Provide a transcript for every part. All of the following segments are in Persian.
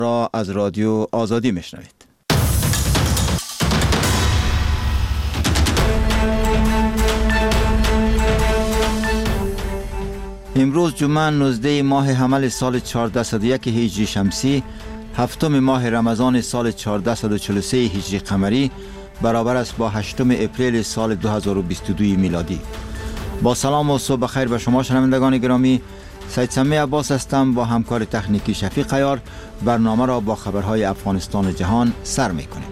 را از رادیو آزادی میشنوید. امروز جمعه 19 ماه حمل سال 1401 هجری شمسی، هفتم ماه رمضان سال 1443 هجری قمری برابر است با 8 اپریل سال 2022 میلادی. با سلام و صبح بخیر به شما شنوندگان گرامی. سید سمی عباس هستم. با همکار تکنیکی شفیق عیار برنامه را با خبرهای افغانستان و جهان سر می‌کنیم.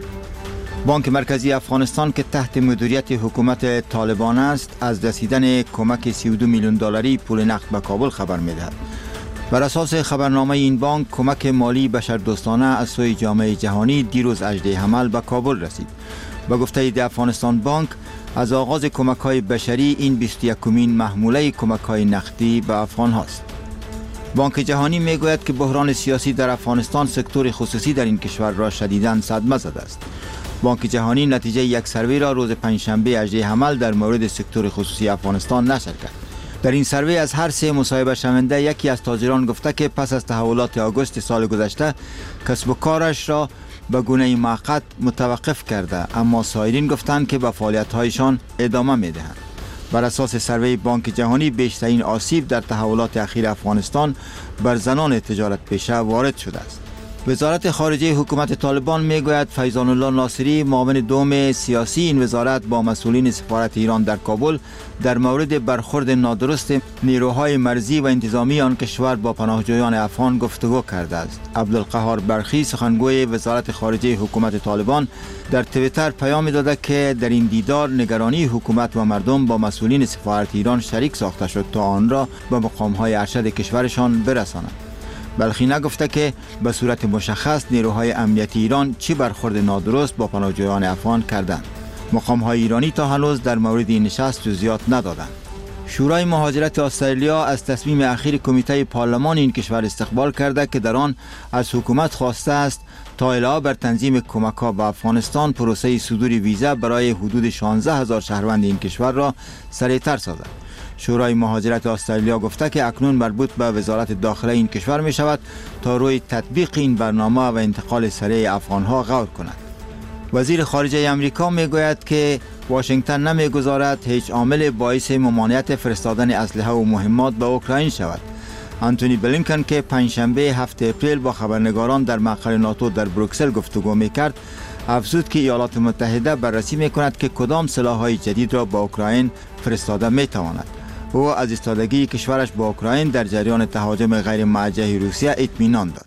بانک مرکزی افغانستان که تحت مدیریت حکومت طالبان است، از رسیدن کمک 32 میلیون دلاری پول نقد به کابل خبر می‌دهد. بر اساس خبرنامه این بانک، کمک مالی بشردوستانه از سوی جامعه جهانی دیروز 18 حمل به کابل رسید. به گفته دی افغانستان بانک، از آغاز کمک‌های بشری این 21مین محموله کمک‌های نقدی به افغان هاست. بانک جهانی میگوید که بحران سیاسی در افغانستان سکتور خصوصی در این کشور را شدیداً صدمه زده است. بانک جهانی نتیجه یک سروی را روز پنجشنبه 18 حمل در مورد سکتور خصوصی افغانستان نشر کرد. در این سروی از هر سه مصاحبه شونده یکی از تاجران گفته که پس از تحولات آگوست سال گذشته کسب و کارش را به گونه موقت متوقف کرده، اما سایرین گفتند که به فعالیت‌هایشان ادامه می‌دهند. بر اساس سروی بانک جهانی، بیشترین آسیب در تحولات اخیر افغانستان بر زنان تجارت پیشه وارد شده است. وزارت خارجه حکومت طالبان میگوید فیضان الله ناصری، معاون دوم سیاسی این وزارت، با مسئولین سفارت ایران در کابل در مورد برخورد نادرست نیروهای مرزی و انتظامی آن کشور با پناهجویان افغان گفتگو کرده است. عبدالقهار برخی، سخنگوی وزارت خارجه حکومت طالبان، در توییتر پیام داده که در این دیدار نگرانی حکومت و مردم با مسئولین سفارت ایران شریک ساخته شد تا آن را به مقام‌های ارشد کشورشان برسانند. بلخی نگفته که به صورت مشخص نیروهای امنیتی ایران چی برخورد نادرست با پناهجویان افغان کردند. مقام‌های ایرانی تا هنوز در مورد این نشست جزئیات ندادند. شورای مهاجرت استرالیا از تصمیم اخیر کمیته پارلمان این کشور استقبال کرده که در آن از حکومت خواسته است تا علاوه بر تنظیم کمک‌ها به افغانستان، پروسه صدور ویزا برای حدود 16,000 شهروند این کشور را سریعتر سازد. شورای مهاجرت استرالیا گفته که اکنون مربوط به وزارت داخله این کشور می شود تا روی تطبیق این برنامه و انتقال سریع افغانها غور کند. وزیر خارجه امریکا می گوید که واشنگتن نمی گذارد هیچ عامل باعث ممانعت فرستادن اسلحه و مهمات به اوکراین شود. آنتونی بلینکن که پنجشنبه 7 اپریل با خبرنگاران در مقر ناتو در بروکسل گفتگو می کرد، افزود که ایالات متحده بررسی می کند که کدام سلاح‌های جدید را به اوکراین فرستاده می تواند. او از ایستادگی کشورش با اوکراین در جریان تهاجم غیر موجه روسیه اطمینان داد.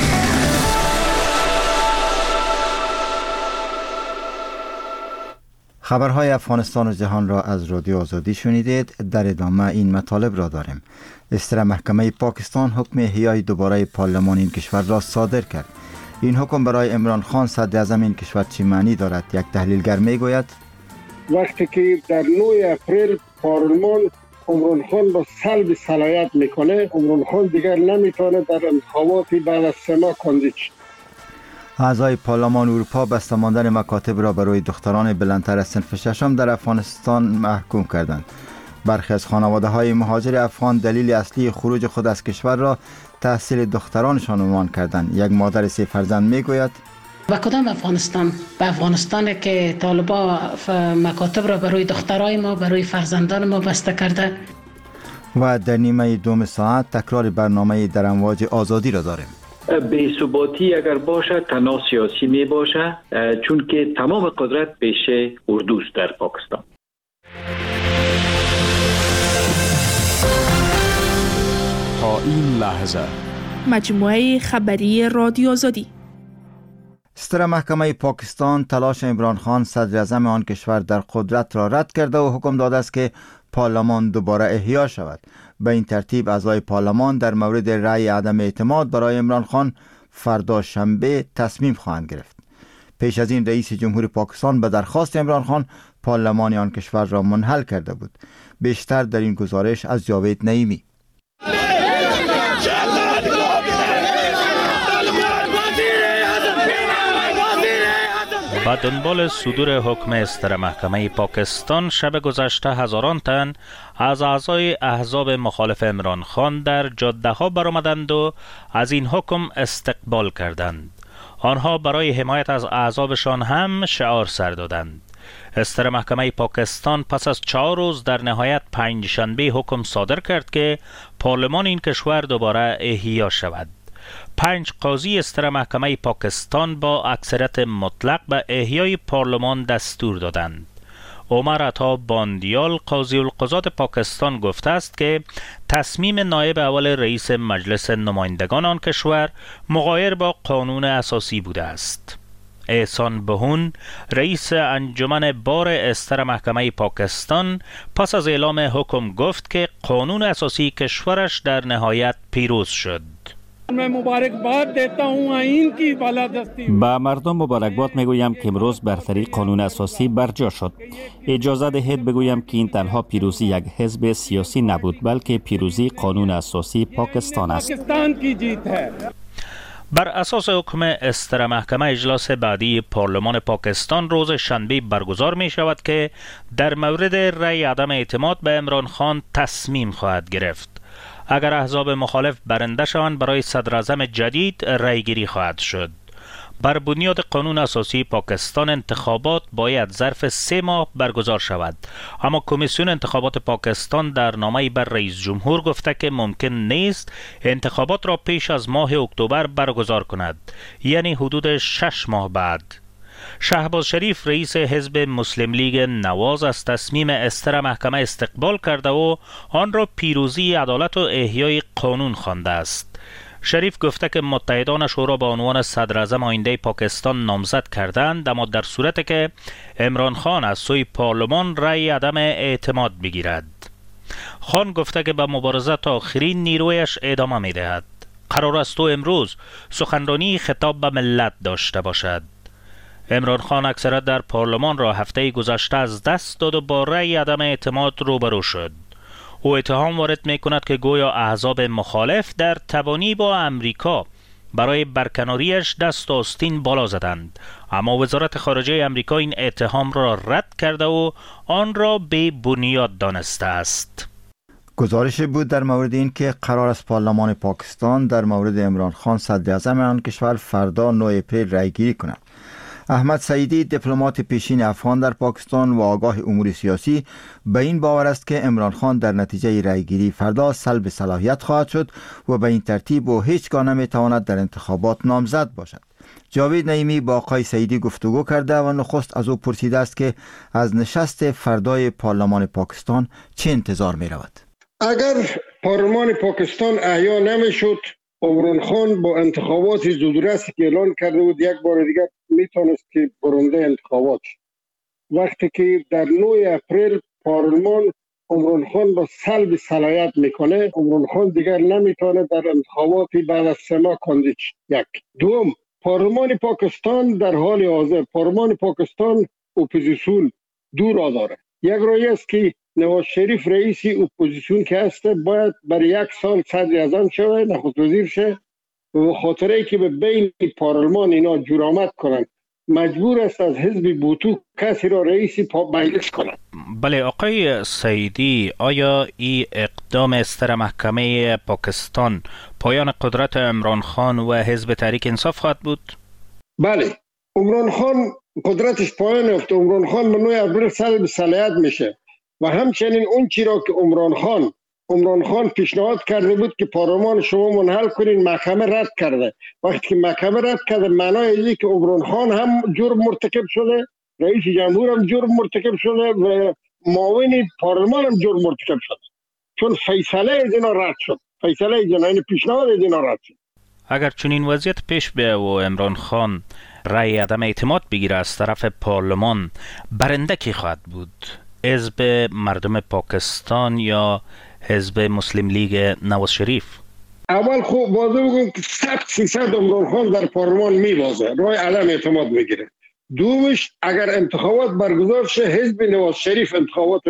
خبرهای افغانستان و جهان را از رادیو آزادی شنیدید. در ادامه این مطالب را داریم. استر محکمه پاکستان حکم احیای دوباره پارلمان این کشور را صادر کرد. این حکم برای عمران خان صدر اعظم این کشور چه معنی دارد؟ یک تحلیلگر میگوید وقتی که در 9 اپریل پارلمان عمران خان با سلب صلاحیت میکنه، عمران خان دیگر نمیتونه در انتخابات بعد از 3 ماه کاندید شد. اعضای پارلمان اروپا بسته ماندن مکاتب را برای دختران بلندتر از صنف ششم در افغانستان محکوم کردند. برخی از خانواده‌های مهاجر افغان دلیل اصلی خروج خود از کشور را تحصیل دخترانشان عنوان کردند. یک مادر 3 فرزند میگوید و کدام افغانستان؟ به افغانستان که طالبا مکاتب را برای دخترای ما، برای فرزندان ما بسته کرده. و در نیمه دوم ساعت تکرار برنامه در امواج آزادی را داریم. بی‌ثباتی اگر باشه تنها سیاسی می باشه، چون که تمام قدرت پیش اردوست در پاکستان. تا این لحظه مجموعه خبری رادیو آزادی. ستر محکمه پاکستان تلاش عمران خان صدر اعظم آن کشور در قدرت را رد کرده و حکم داده است که پارلمان دوباره احیا شود. به این ترتیب اعضای پارلمان در مورد رأی عدم اعتماد برای عمران خان فردا شنبه تصمیم خواهند گرفت. پیش از این رئیس جمهور پاکستان به درخواست عمران خان پارلمان آن کشور را منحل کرده بود. بیشتر در این گزارش از جاوید نعیمی. با دنبال صدور حکم استر محکمه پاکستان شب گذشته هزاران تن از اعضای احزاب مخالف عمران خان در جاده ها برآمدند و از این حکم استقبال کردند. آنها برای حمایت از احزابشان هم شعار سر دادند. استر محکمه پاکستان پس از 4 روز در نهایت پنجشنبه حکم صادر کرد که پارلمان این کشور دوباره احیا شود. 5 قاضی استر محکمه پاکستان با اکثریت مطلق به احیای پارلمان دستور دادند. عمر عطا باندیال قاضی القضات پاکستان گفته است که تصمیم نایب اول رئیس مجلس نمایندگان آن کشور مغایر با قانون اساسی بوده است. احسان بهون رئیس انجمن بار استر محکمه پاکستان پس از اعلام حکم گفت که قانون اساسی کشورش در نهایت پیروز شد. با مردم مبارکباد میگویم که امروز برتری قانون اساسی برجا شد. اجازه دهید بگویم که این تنها پیروزی یک حزب سیاسی نبود بلکه پیروزی قانون اساسی پاکستان است. بر اساس حکم استر محکمه اجلاس بعدی پارلمان پاکستان روز شنبه برگزار می شود که در مورد رأی عدم اعتماد به عمران خان تصمیم خواهد گرفت. اگر احزاب مخالف برنده شوند برای صدر اعظم جدید رأی گیری خواهد شد. بر بنیاد قانون اساسی پاکستان انتخابات باید ظرف 3 ماه برگزار شود، اما کمیسیون انتخابات پاکستان در نامه‌ای بر رئیس جمهور گفته که ممکن نیست انتخابات را پیش از ماه اکتبر برگزار کند، یعنی حدود 6 ماه بعد. شهباز شریف رئیس حزب مسلم لیگ نواز از تصمیم استر محکمه استقبال کرده و آن را پیروزی عدالت و احیای قانون خوانده است. شریف گفته که متحدانش او را به عنوان صدر اعظم آینده پاکستان نامزد کردند، اما در صورتی که عمران خان از سوی پارلمان رأی عدم اعتماد بگیرد. خان گفته که به مبارزه تا آخرین نیرویش ادامه می دهد. قرار است او امروز سخنرانی خطاب به ملت داشته باشد. عمران خان اکثریت در پارلمان را هفته گذشته از دست داد و با رأی عدم اعتماد روبرو شد. او اتهام وارد می کند که گویا احزاب مخالف در تبانی با امریکا برای برکناریش دست آستین بالا زدند، اما وزارت خارجه امریکا این اتهام را رد کرده و آن را بی بنیاد دانسته است. گزارش بود در مورد این که قرار است پارلمان پاکستان در مورد عمران خان صدر اعظم آن کشور فردا 9 اپریل رأی گیری کند. احمد سعیدی دیپلمات پیشین افغان در پاکستان و آگاه امور سیاسی به این باور است که عمران خان در نتیجه رأیگیری فردا سلب صلاحیت خواهد شد و به این ترتیب او هیچگاه نمیتواند در انتخابات نامزد باشد. جاوید نعیمی با آقای سعیدی گفتگو کرده و نخست از او پرسیده است که از نشست فردای پارلمان پاکستان چه انتظار می رود؟ اگر پارلمان پاکستان احیا نمیشد، عمران خان با انتخابات زودرسی که اعلان کرده بود یک بار دیگر میتونست که برنده انتخابات شد. وقتی که در 9 اپریل پارلمان عمران خان با سلب صلاحیت میکنه، عمران خان دیگر نمیتونه در انتخابات بعد از 3 ماه کاندید شد. یک. دوم، پارلمان پاکستان در حال حاضر پارلمان پاکستان اپوزیسیون دور داره. یک رای است که نواز شریف رئیس اپوزیسیون که هست باید برای 1 سال صدر اعظم شود، نخست وزیر شه، و خاطره که به بین پارلمان اینا جرأت کنند مجبور است از حزب بوتو کسی را رئیس مجلس کنند. بله آقای سعیدی، آیا این اقدام استر محکمه پاکستان پایان قدرت عمران خان و حزب تحریک انصاف خواهد بود؟ بله، عمران خان قدرتش پایان یافت. عمران خان به 9 اپریل سلب صلاحیت میشه و همچنین اون چی را که عمران خان پیشنهاد کرده بود که پارلمان شما منحل کنین، محکمه رد کرده. وقتی که محکمه رد کرده معنای اینه که عمران خان هم جرم مرتکب شده، رئیس جمهور هم جرم مرتکب شده و معاون پارلمان هم جرم مرتکب شده، چون فیصله از اینا رد شد. فیصله از اینا، یعنی پیشنهاد از اینا رد شد. اگر چنین وضعیت پیش بیاید و عمران خان رأی عدم اعتماد بگیره از طرف پارلمان، برنده کی خواهد بود؟ حزب مردم پاکستان یا حزب مسلم لیگ نواز شریف؟ اول خوب واضح بگم که 100% عمران خان در پارلمان میبازه، رای عدم اعتماد میگیره. دومش اگر انتخابات برگزار شه حزب نواز شریف انتخابات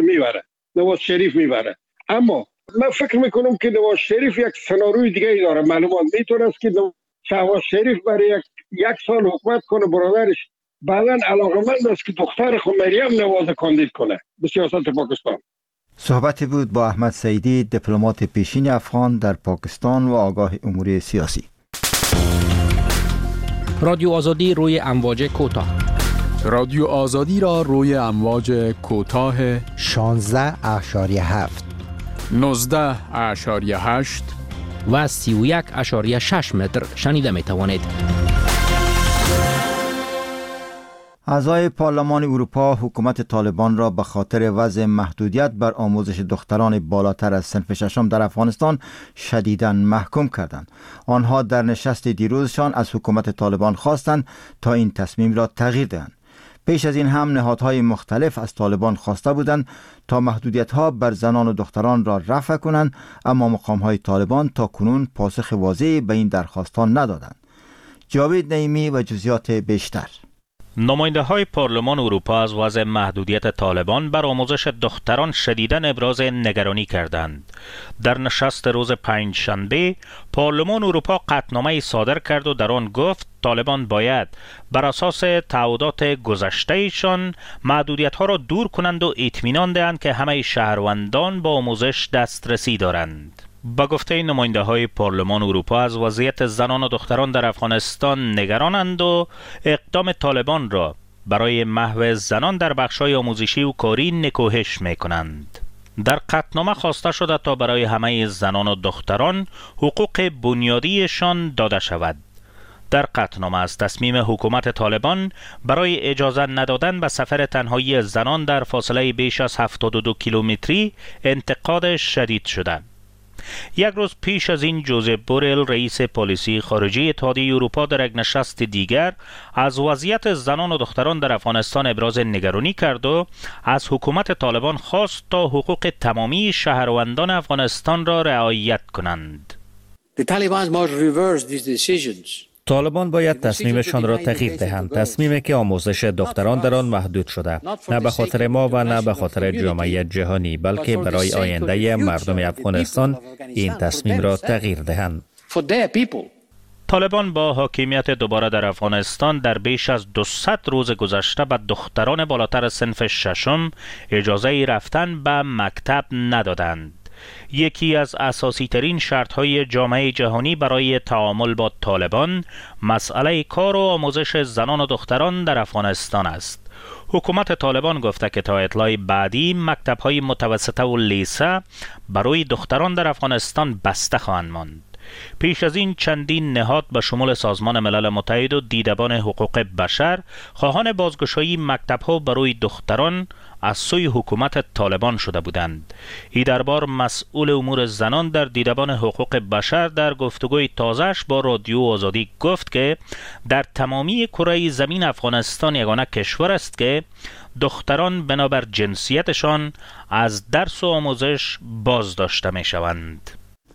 میبره. اما من فکر میکنم که نواز شریف یک سناریوی دیگه ای داره. معلومات میتونه است که شهباز شریف برای یک سال حکومت کنه، برادرش بعداً علاقمند است که دختر خود مریم نواز کاندید کنه به سیاست پاکستان. صحبتی بود با احمد سعیدی، دیپلمات پیشین افغان در پاکستان و آگاه امور سیاسی. رادیو آزادی روی امواج کوتاه. رادیو آزادی را روی امواج کوتاه 16.7 19.8 و 31.6 متر شنیده می توانید. اعضای پارلمان اروپا حکومت طالبان را به خاطر وضع محدودیت بر آموزش دختران بالاتر از صنف ششم در افغانستان شدیداً محکوم کردند. آنها در نشست دیروزشان از حکومت طالبان خواستند تا این تصمیم را تغییر دهند. پیش از این هم نهادهای مختلف از طالبان خواسته بودند تا محدودیت‌ها بر زنان و دختران را رفع کنند، اما مقام‌های طالبان تا کنون پاسخ واضحی به این درخواست‌ها ندادند. جاوید نعیمی و جزئیات بیشتر. نماینده های پارلمان اروپا از وضع محدودیت طالبان بر آموزش دختران شدیداً ابراز نگرانی کردند. در نشست روز پنجشنبه پارلمان اروپا قطعنامه‌ای صادر کرد و در آن گفت طالبان باید بر اساس تعهدات گذشته‌ایشان محدودیت‌ها را دور کنند و اطمینان دهند که همه شهروندان با آموزش دسترسی دارند. با گفته نماینده های پارلمان اروپا از وضعیت زنان و دختران در افغانستان نگرانند و اقدام طالبان را برای محو زنان در بخش‌های آموزشی و کاری نکوهش می‌کنند. در قطعنامه خواسته شده تا برای همه زنان و دختران حقوق بنیادیشان داده شود. در قطعنامه از تصمیم حکومت طالبان برای اجازه ندادن به سفر تنهایی زنان در فاصله بیش از 72 کیلومتری انتقاد شدید شده. یک روز پیش از این جوزپ بورل رئیس پالیسی خارجی اتحادیه اروپا در یک نشست دیگر از وضعیت زنان و دختران در افغانستان ابراز نگرانی کرد و از حکومت طالبان خواست تا حقوق تمامی شهروندان افغانستان را رعایت کنند. طالبان باید تصمیمشان را تغییر دهند، تصمیمی که آموزش دختران در آن محدود شده، نه به خاطر ما و نه به خاطر جامعه جهانی، بلکه برای آینده مردم افغانستان این تصمیم را تغییر دهند. طالبان با حاکمیت دوباره در افغانستان در بیش از 200 روز گذشته به دختران بالاتر از صنف ششم اجازه رفتن به مکتب ندادند. یکی از اساسی ترین شرط های جامعه جهانی برای تعامل با طالبان مسئله کار و آموزش زنان و دختران در افغانستان است. حکومت طالبان گفته که تا اطلاع بعدی مکتب های متوسطه و لیسه برای دختران در افغانستان بسته خواهند ماند. پیش از این چندین نهاد به شمول سازمان ملل متحد و دیدبان حقوق بشر خواهان بازگشایی مکتب‌ها برای دختران از سوی حکومت طالبان شده بودند. این دربار مسئول امور زنان در دیدبان حقوق بشر در گفتگوی تازه‌اش با رادیو آزادی گفت که در تمامی کره زمین افغانستان یگانه کشور است که دختران بنابر جنسیتشان از درس و آموزش باز داشته می شوند.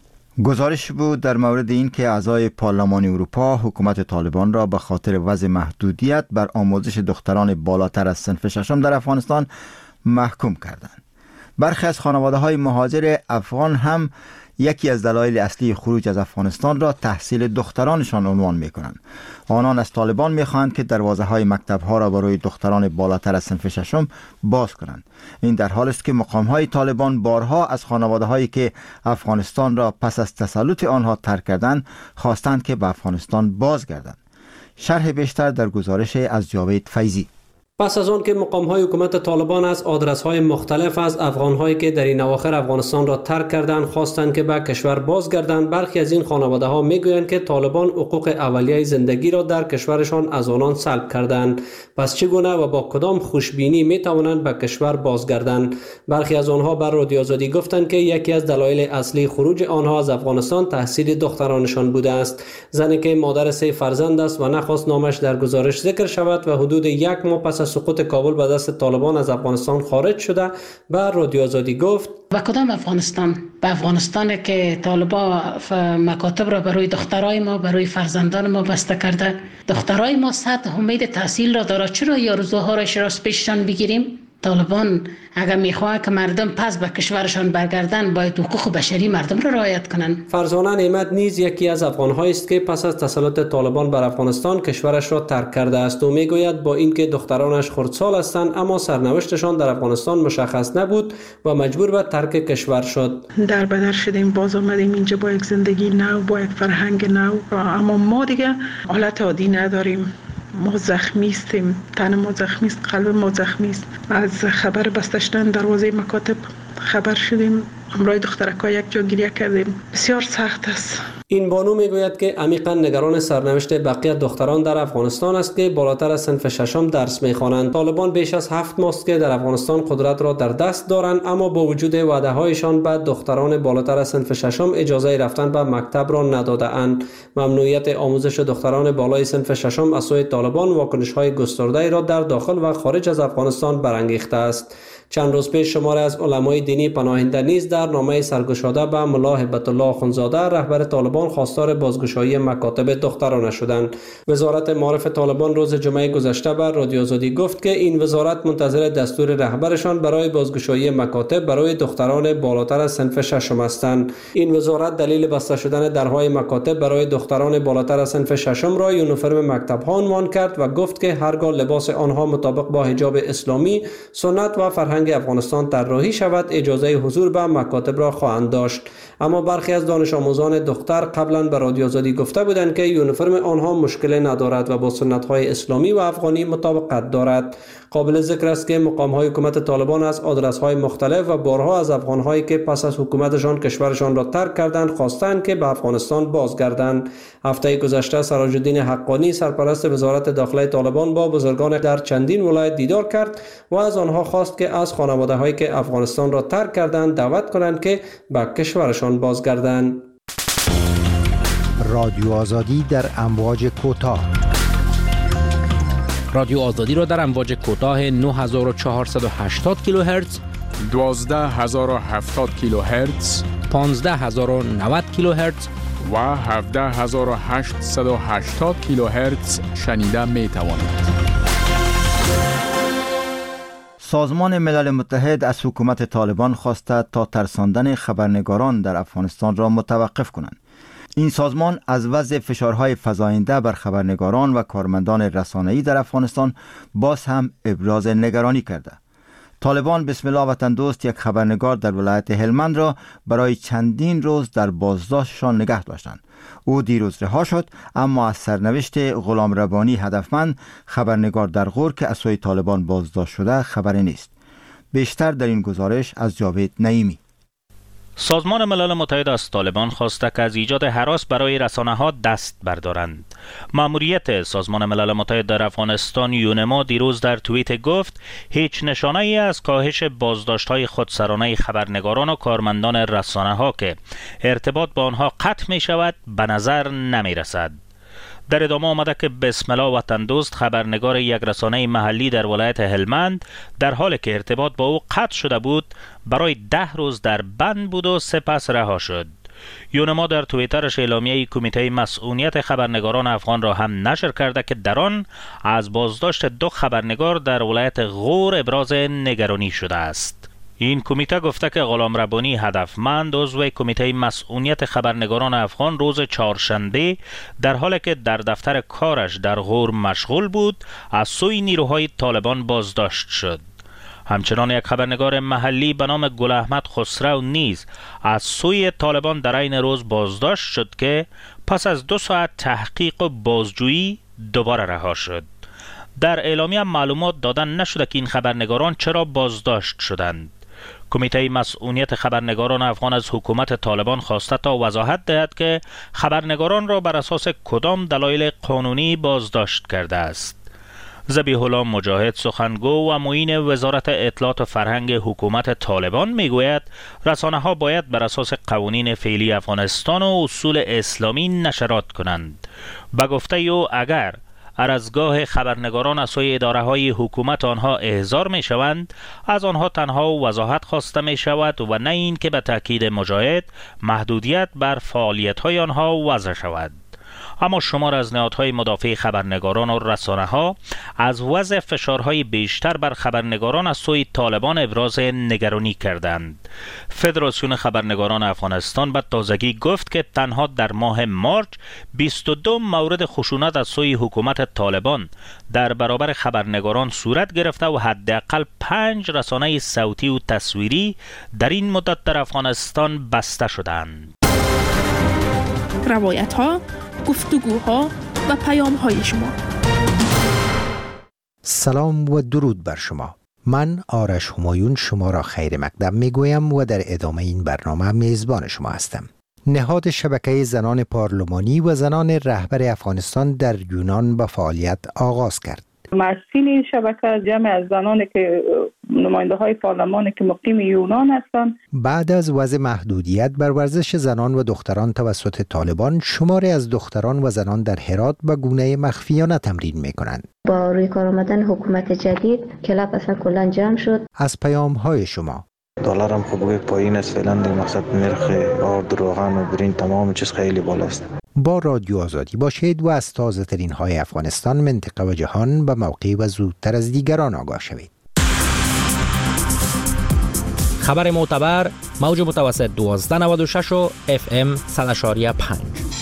گزارش بود در مورد این که اعضای پارلمان اروپا حکومت طالبان را به خاطر وضع محدودیت بر آموزش دختران بالاتر از صنف ششم در افغانستان محکوم کردند. برخی از خانواده‌های مهاجر افغان هم یکی از دلایل اصلی خروج از افغانستان را تحصیل دخترانشان عنوان می‌کنند. آنان از طالبان می‌خواهند که دروازه‌های مکتب‌ها را برای دختران بالاتر از صنف ششم باز کنند. این در حالی است که مقام‌های طالبان بارها از خانواده‌هایی که افغانستان را پس از تسلط آنها ترک کردند خواستند که به افغانستان بازگردند. شرح بیشتر در گزارش از جاوید فیضی. پس از آن که مقام‌های حکومت طالبان از آدرس‌های مختلف از افغان‌هایی که در این اواخر افغانستان را ترک کردند خواستند که به کشور بازگردند، برخی از این خانواده‌ها می‌گویند که طالبان حقوق اولیه زندگی را در کشورشان از آنان سلب کردند. پس چگونه و با کدام خوشبینی می‌توانند به کشور بازگردند؟ برخی از آنها بر رادیو آزادی گفتند که یکی از دلایل اصلی خروج آنها از افغانستان تحصیل دخترانشان بوده است. زنی که مادر 3 فرزند است و نخواست نامش در گزارش ذکر شود و حدود 1 ماه پس سقوط کابل به دست طالبان از افغانستان خارج شده بر رادیو آزادی گفت و کدام افغانستان؟ به افغانستان که طالبان مکاتب را برای دخترای ما، برای فرزندان ما بسته کرده. دخترای ما 100 امید تحصیل را دارد، چرا یارزوها را پیششان بگیریم؟ طالبان اگر میخواه که مردم پس به کشورشان برگردن باید حقوق بشری مردم را رعایت کنند. فرزانه نعمت نیز یکی از افغان‌هایی است که پس از تسلط طالبان بر افغانستان کشورش را ترک کرده است و میگوید با اینکه دخترانش خردسال هستند اما سرنوشتشان در افغانستان مشخص نبود و مجبور به ترک کشور شد. در بدر شدیم، باز آمدیم اینجا با یک زندگی نو، با یک فرهنگ نو، اما ما دیگه حالت عادی نداریم. ما زخمی استیم، تن ما زخمی است، قلب ما زخمی است. از خبر بسته شدن دروازه مکاتب خبر شدیم، امرای دخترکا یک جا گریه کردیم. بسیار سخت است. این بانو میگوید که عمیقا نگران سرنوشت بقیه دختران در افغانستان است که بالاتر از صنف ششم درس میخوانند. طالبان بیش از 7 ماه است که در افغانستان قدرت را در دست دارند، اما با وجود وعده هایشان به دختران بالاتر از صنف ششم اجازه رفتن به مکتب را نداده اند. ممنوعیت آموزش دختران بالای صنف ششم از سوی طالبان واکنش های گسترده را در داخل و خارج از افغانستان برانگیخته است. چند روز پیش شماری از علمای دینی پناهنده نیز در نامه سرگشاده به ملا هبت الله اخوندزاده رهبر طالبان خواستار بازگشایی مکاتب دخترانه شدند. وزارت معارف طالبان روز جمعه گذشته بر رادیو آزادی گفت که این وزارت منتظر دستور رهبرشان برای بازگشایی مکاتب برای دختران بالاتر از صنف ششم هستند. این وزارت دلیل بسته شدن درهای مکاتب برای دختران بالاتر از صنف ششم را یونیفرم مکتب‌ها عنوان کرد و گفت که هرگاه لباس آنها مطابق با حجاب اسلامی، سنت و فرهنگ افغانستان طراحی شود اجازه حضور به مکاتب را خواهند داشت. اما برخی از دانش آموزان دختر قبلا به رادیو آزادی گفته بودند که یونیفرم آنها مشکل ندارد و با سنت‌های اسلامی و افغانی مطابقت دارد. قابل ذکر است که مقام‌های حکومت طالبان از آدرس‌های مختلف و بارها از افغان‌هایی که پس از حکومتشان کشورشان را ترک کردند خواستند که به افغانستان بازگردند. هفته گذشته سراج الدین حقانی سرپرست وزارت داخله طالبان با بزرگان در چندین ولایت دیدار کرد و از آنها خواست که از خانواده‌هایی که افغانستان را ترک کردند دعوت کنند که به کشورشان بازگردند. رادیو آزادی در امواج کوتاه. رادیو آزادی را در امواج کوتاه 9480 کیلوهرتز، 12070 کیلوهرتز، 15090 کیلوهرتز و 17880 کیلوهرتز شنیده می توانید. سازمان ملل متحد از حکومت طالبان خواسته تا ترساندن خبرنگاران در افغانستان را متوقف کنند. این سازمان از وضع فشارهای فزاینده بر خبرنگاران و کارمندان رسانه‌ای در افغانستان باز هم ابراز نگرانی کرده. طالبان بسم الله وطن دوست یک خبرنگار در ولایت هلمند را برای چندین روز در بازداشتشان نگه داشتند. او دیروز رها شد، اما از سرنوشت غلام ربانی هدفمند خبرنگار در غور که از سوی طالبان بازداشت شده خبری نیست. بیشتر در این گزارش از جاوید نعیمی. سازمان ملل متحد از طالبان خواسته که از ایجاد هراس برای رسانه‌ها دست بردارند. مأموریت سازمان ملل متحد در افغانستان یونما دیروز در توییت گفت هیچ نشانه‌ای از کاهش بازداشت‌های خودسرانه خبرنگاران و کارمندان رسانه‌ها که ارتباط با آنها قطع می‌شود به نظر نمی‌رسد. در ادامه آمده که بسم الله وطن دوست خبرنگار یک رسانه محلی در ولایت هلمند در حالی که ارتباط با او قطع شده بود برای 10 روز در بند بود و سپس رها شد. یونما در توییترش اعلامیه کمیته مسئولیت خبرنگاران افغان را هم نشر کرده که در آن از بازداشت 2 خبرنگار در ولایت غور ابراز نگرانی شده است. این کمیته گفته که غلام ربانی هدفمند عضو کمیته مسئولیت خبرنگاران افغان روز چهارشنبه در حالی که در دفتر کارش در غور مشغول بود از سوی نیروهای طالبان بازداشت شد. همچنان یک خبرنگار محلی به نام گل احمد خسرو نیز از سوی طالبان در این روز بازداشت شد که پس از 2 ساعت تحقیق و بازجویی دوباره رها شد. در اعلامیه معلومات دادن نشده که این خبرنگاران چرا بازداشت شدند. کمیته مسئولیت خبرنگاران افغان از حکومت طالبان خواسته تا وضاحت دهد که خبرنگاران را بر اساس کدام دلایل قانونی بازداشت کرده است. ذبیح الله مجاهد سخنگو و معین وزارت اطلاعات و فرهنگ حکومت طالبان میگوید رسانه‌ها باید بر اساس قوانین فعلی افغانستان و اصول اسلامی نشرات کنند. به گفته او اگر ارزگاه خبرنگاران از سوی اداره‌های حکومت آنها احضار می‌شوند، از آنها تنها وضاحت خواسته می‌شود و نه اینکه به تاکید مجاهد محدودیت بر فعالیت‌های آنها وضع شود. اما شمار از نهادهای مدافع خبرنگاران و رسانه‌ها از وضع فشارهای بیشتر بر خبرنگاران از سوی طالبان ابراز نگرانی کردند. فدراسیون خبرنگاران افغانستان به تازگی گفت که تنها در ماه مارچ 22 مورد خشونت از سوی حکومت طالبان در برابر خبرنگاران صورت گرفته و حداقل 5 رسانه صوتی و تصویری در این مدت در افغانستان بسته شدند. روایت‌ها، گفتگوها و پیام‌های شما. سلام و درود بر شما. من آرش همایون شما را خیر مقدم میگویم و در ادامه این برنامه میزبان شما هستم. نهاد شبکه زنان پارلمانی و زنان رهبر افغانستان در یونان به فعالیت آغاز کرد. مؤسسین این شبکه جمع از زنانی که نماینده های پارلمان که مقیم یونان هستند. بعد از وضع محدودیت بر ورزش زنان و دختران توسط طالبان، شماری از دختران و زنان در هرات به گونه مخفیانه تمرین میکنند. با روی کار آمدن حکومت جدید کلاب اصلا کلا جمع شد. از پیام های شما. دلار هم خب پایین است فعلا، در مقصد نرخ آرد روغن و برین تمام چیز خیلی بالاست. با رادیو آزادی باشید و از تازه ترین های افغانستان، منطقه و جهان به موقع و زودتر از دیگران آگاه شوید. خبر معتبر، موج متوسط 1296 و FM 100.5.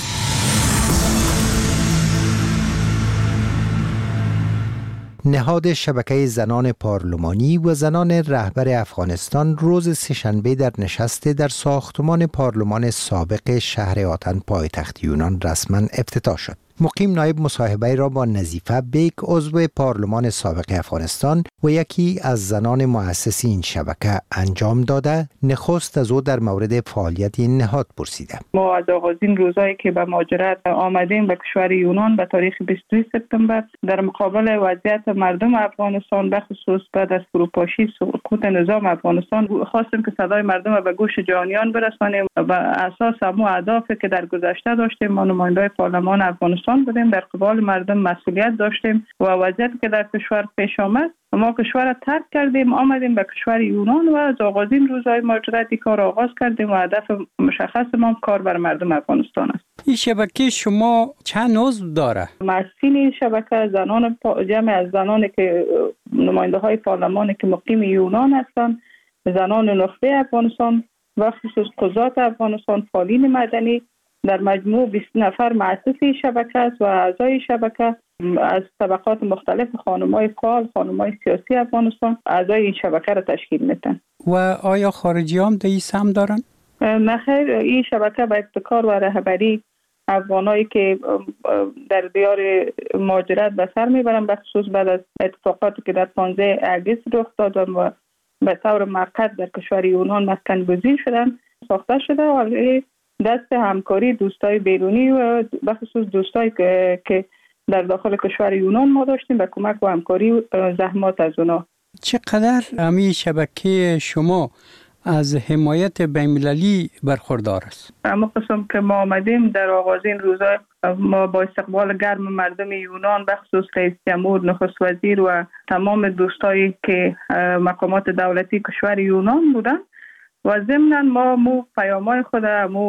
نهاد شبکه زنان پارلمانی و زنان رهبر افغانستان روز سه‌شنبه در نشست در ساختمان پارلمان سابق شهر آتن پایتخت یونان رسما افتتاح شد. مقیم نایب مصاحبه را با نظیفه بیک، عضو پارلمان سابق افغانستان و یکی از زنان مؤسس این شبکه انجام داده، نخست از او در مورد فعالیت این نهاد پرسیده. ما از آغازین روزایی که به مهاجرت آمدیم به کشور یونان به تاریخ 22 سپتامبر در مقابل وضعیت مردم افغانستان، به خصوص بعد از فروپاشی سقوط نظام افغانستان، خواستیم که صدای مردم به گوش جهانیان برسانیم. بر اساس همون اهدافی که در گذشته داشتیم، ما نماینده‌های پارلمان افغانستان بودیم، در قبال مردم مسئولیت داشتیم و وضعیتی که در کشور پیش آمد، ما کشور را ترک کردیم، آمدیم به کشور یونان و از آغازین روزهای مهاجرتی کار آغاز کردیم و هدف مشخص ما کار بر مردم افغانستان است. این شبکه شما چند عضو داره؟ مؤسسین این شبکه زنان جمع از زنانی که نماینده های پارلمان که مقیم یونان هستند، زنان نخبه افغانستان و خصوص قضات افغانستان، فعالین مدنی، در مجموع 20 نفر مؤسس این شبکه است و اعضای شبکه از طبقات مختلف، خانم‌های فعال، خانم‌های سیاسی افغانستان اعضای این شبکه را تشکیل میدن. و آیا خارجی هم در این سهم دارن؟ نه خیر، این شبکه به ابتکار و رهبری افغانایی که در دیار مهاجرت به سر میبرن، به خصوص بعد از اتفاقاتی که در 15 اگست رخ داد و به طور موقت در کشور یونان مسکن گزین شدن، ساخته شده و دست همکاری دوستای بیرونی و به خصوص دوستایی که در داخل کشور یونان ما داشتیم به کمک و همکاری و زحمات از اونا. چقدر همین شبکه شما از حمایت بین‌المللی برخوردار است؟ اما قسم که ما آمدیم در آغازین روزا، ما با استقبال گرم مردم یونان، به خصوص رئیس جمهور، نخست وزیر و تمام دوستایی که مقامات دولتی کشور یونان بودن و ضمناً ما پیام‌های خود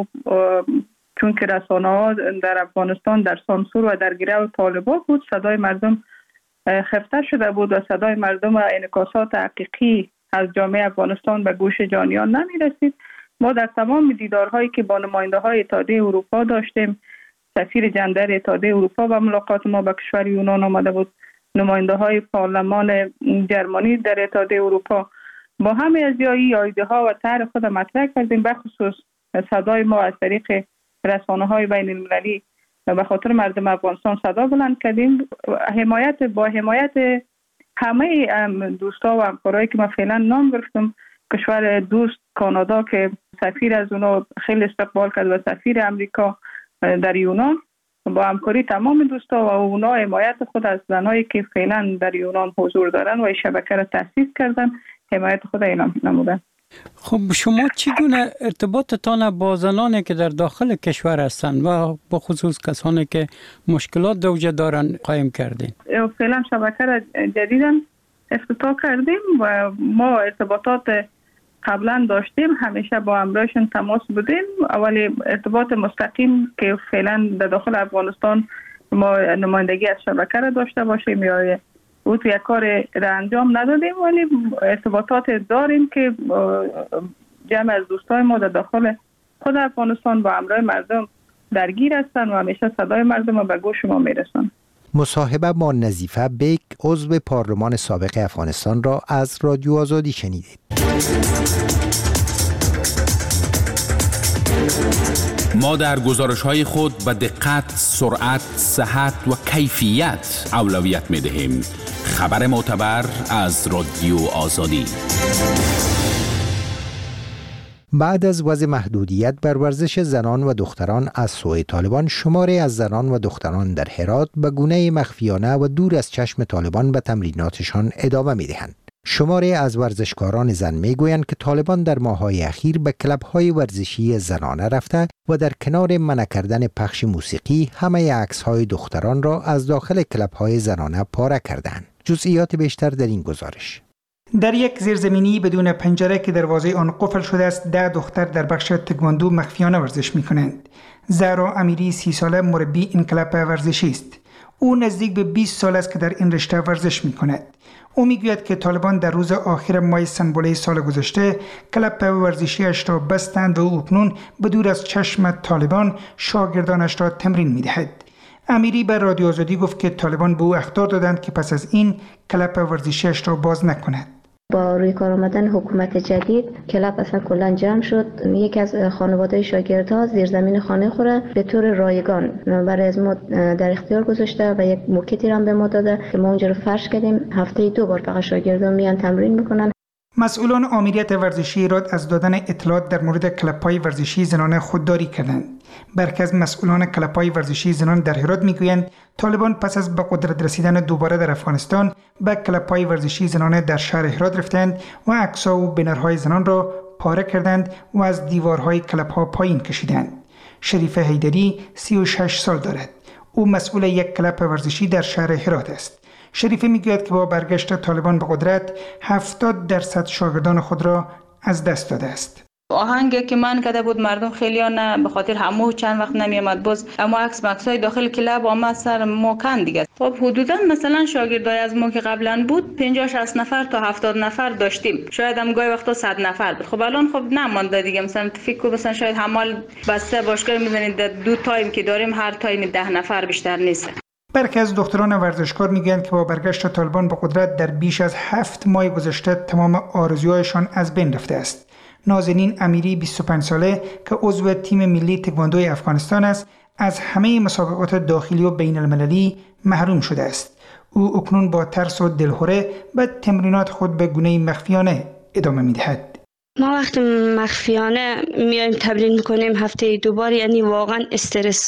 چون که رسانه‌ها در افغانستان در سانسور و در گرو طالبان بود، صدای مردم خفته شده بود و صدای مردم و انعکاسات حقیقی از جامعه افغانستان به گوش جانیان نمی‌رسید. ما در تمام دیدارهایی که با نماینده‌های اتحادیه اروپا داشتیم، سفیر جندر اتحادیه اروپا و ملاقات ما به کشور یونان آمده بود، نماینده‌های پارلمان جرمنی در اتحادیه اروپا، با همه از ایده‌ها و طرح خود مطرح کردیم. به خصوص صدای ما از طریق رسانه‌های بین‌المللی به خاطر مردم افغانستان صدا بلند کردیم. با حمایت همه دوستا و همکارایی که ما فعلا نام گرفتم، کشور دوست کانادا که سفیر از اونا خیلی استقبال کرد و سفیر امریکا در یونان، با همکاری تمام دوستا و اونا حمایت خود از زنایی که فعلا در یونان حضور دارن و این شبکه را تأسیس کردن، حمایت خود اعلام نمودن. خب شما چگونه ارتباطتان با زنانی که در داخل کشور هستند و با خصوص کسانی که مشکلات زوجه دارن قایم کردین؟ فعلا شبکه را جدیداً افتتاح کردیم و ما ارتباطات قبلا داشتیم، همیشه با همراهشون تماس بودیم، ولی ارتباط مستقیم که فعلا در داخل افغانستان ما نمایندگی از شبکه را داشته باشیم یا او تو یک کار را انجام ندادیم، ولی ارتباطات داریم که جمع از دوستای ما در داخل خود افغانستان با همراه مردم درگیر هستند و همیشه صدای مردم را به گوش ما میرسند. مصاحبه با نظیفه بیگ، عضو پارلمان سابق افغانستان را از رادیو آزادی شنیدید. ما در گزارش‌های خود به دقت، سرعت، صحت و کیفیت اولویت می‌دهیم. خبر معتبر از رادیو آزادی. بعد از وضع محدودیت بر ورزش زنان و دختران از سوی طالبان، شماری از زنان و دختران در هرات به گونه مخفیانه و دور از چشم طالبان به تمریناتشان ادامه می‌دهند. شماری از ورزشکاران زن میگویند که طالبان در ماه‌های اخیر به کلب‌های ورزشی زنانه رفته و در کنار منع کردن پخش موسیقی همه عکس‌های دختران را از داخل کلب‌های زنانه پاره کردند. جزئیات بیشتر در این گزارش. در یک زیرزمینی بدون پنجره که دروازه آن قفل شده است، 10 دختر در بخش تکواندو مخفیانه ورزش می‌کنند. زهرا امیری 30 ساله مربی این کلب ورزشی است. او نزدیک به 20 سال است که در این رشته ورزش می‌کند. او میگوید که طالبان در روز آخر ماه سنبله سال گذشته کلب ورزشیش را بستند و او اکنون به دور از چشم طالبان شاگردانش را تمرین می‌دهد. امیری به رادیو آزادی گفت که طالبان به او اخطار دادند که پس از این کلب ورزشیش را باز نکند. با روی کار آمدن حکومت جدید کلب اصلا کلا جمع شد. یکی از خانواده شاگردها زیرزمین خانه خوره به طور رایگان برای از ما در اختیار گذاشته و یک موکتی هم به ما داده که ما اونجا رو فرش کردیم. هفته 2 بار فقط شاگردان میان تمرین میکنن. مسئولان آمریت ورزشی ایراد از دادن اطلاعات در مورد کلب‌های ورزشی زنانه خودداری کردند. برخی از مسئولان کلب‌های ورزشی زنان در هرات میگویند طالبان پس از به قدرت رسیدن دوباره در افغانستان به کلب‌های ورزشی زنانه در شهر هرات رفتند و عکس‌ها و بنرهای زنان را پاره کردند و از دیوارهای کلب‌ها پایین کشیدند. شریف حیدری 36 سال دارد. او مسئول یک کلب ورزشی در شهر هرات است. شریفی میگوید که با برگشت طالبان به قدرت 70% شاگردان خود را از دست داده است. آهنگی که من کرده بود مردم خیلی نه به خاطر همو چند وقت نمیامد، باز اما عکسای داخل کلاب آمد سر ما کن دیگه. خب حدودا مثلا شاگردای از ما که قبلا بود 50-60 نفر تا 70 نفر داشتیم، شاید هم گاهی وقتا 100 نفر بود. خب الان خب نمانده دیگه. مثلا فکر کنم مثلا شاید همال بسته باشگاه می‌بینید 2 تایم که داریم هر تایم 10 نفر بیشتر نیست. برخی از دختران ورزشکار میگویند که با برگشت طالبان به قدرت در بیش از 7 ماه گذشته تمام آرزوهایشان از بین رفته است. نازنین امیری 25 ساله که عضو تیم ملی تکواندوی افغانستان است، از همه مسابقات داخلی و بین المللی محروم شده است. او اکنون با ترس و دلهره به تمرینات خود به گونه مخفیانه ادامه می‌دهد. ما وقتی مخفیانه میایم تمرین میکنیم هفته 2 بار، یعنی واقعا استرس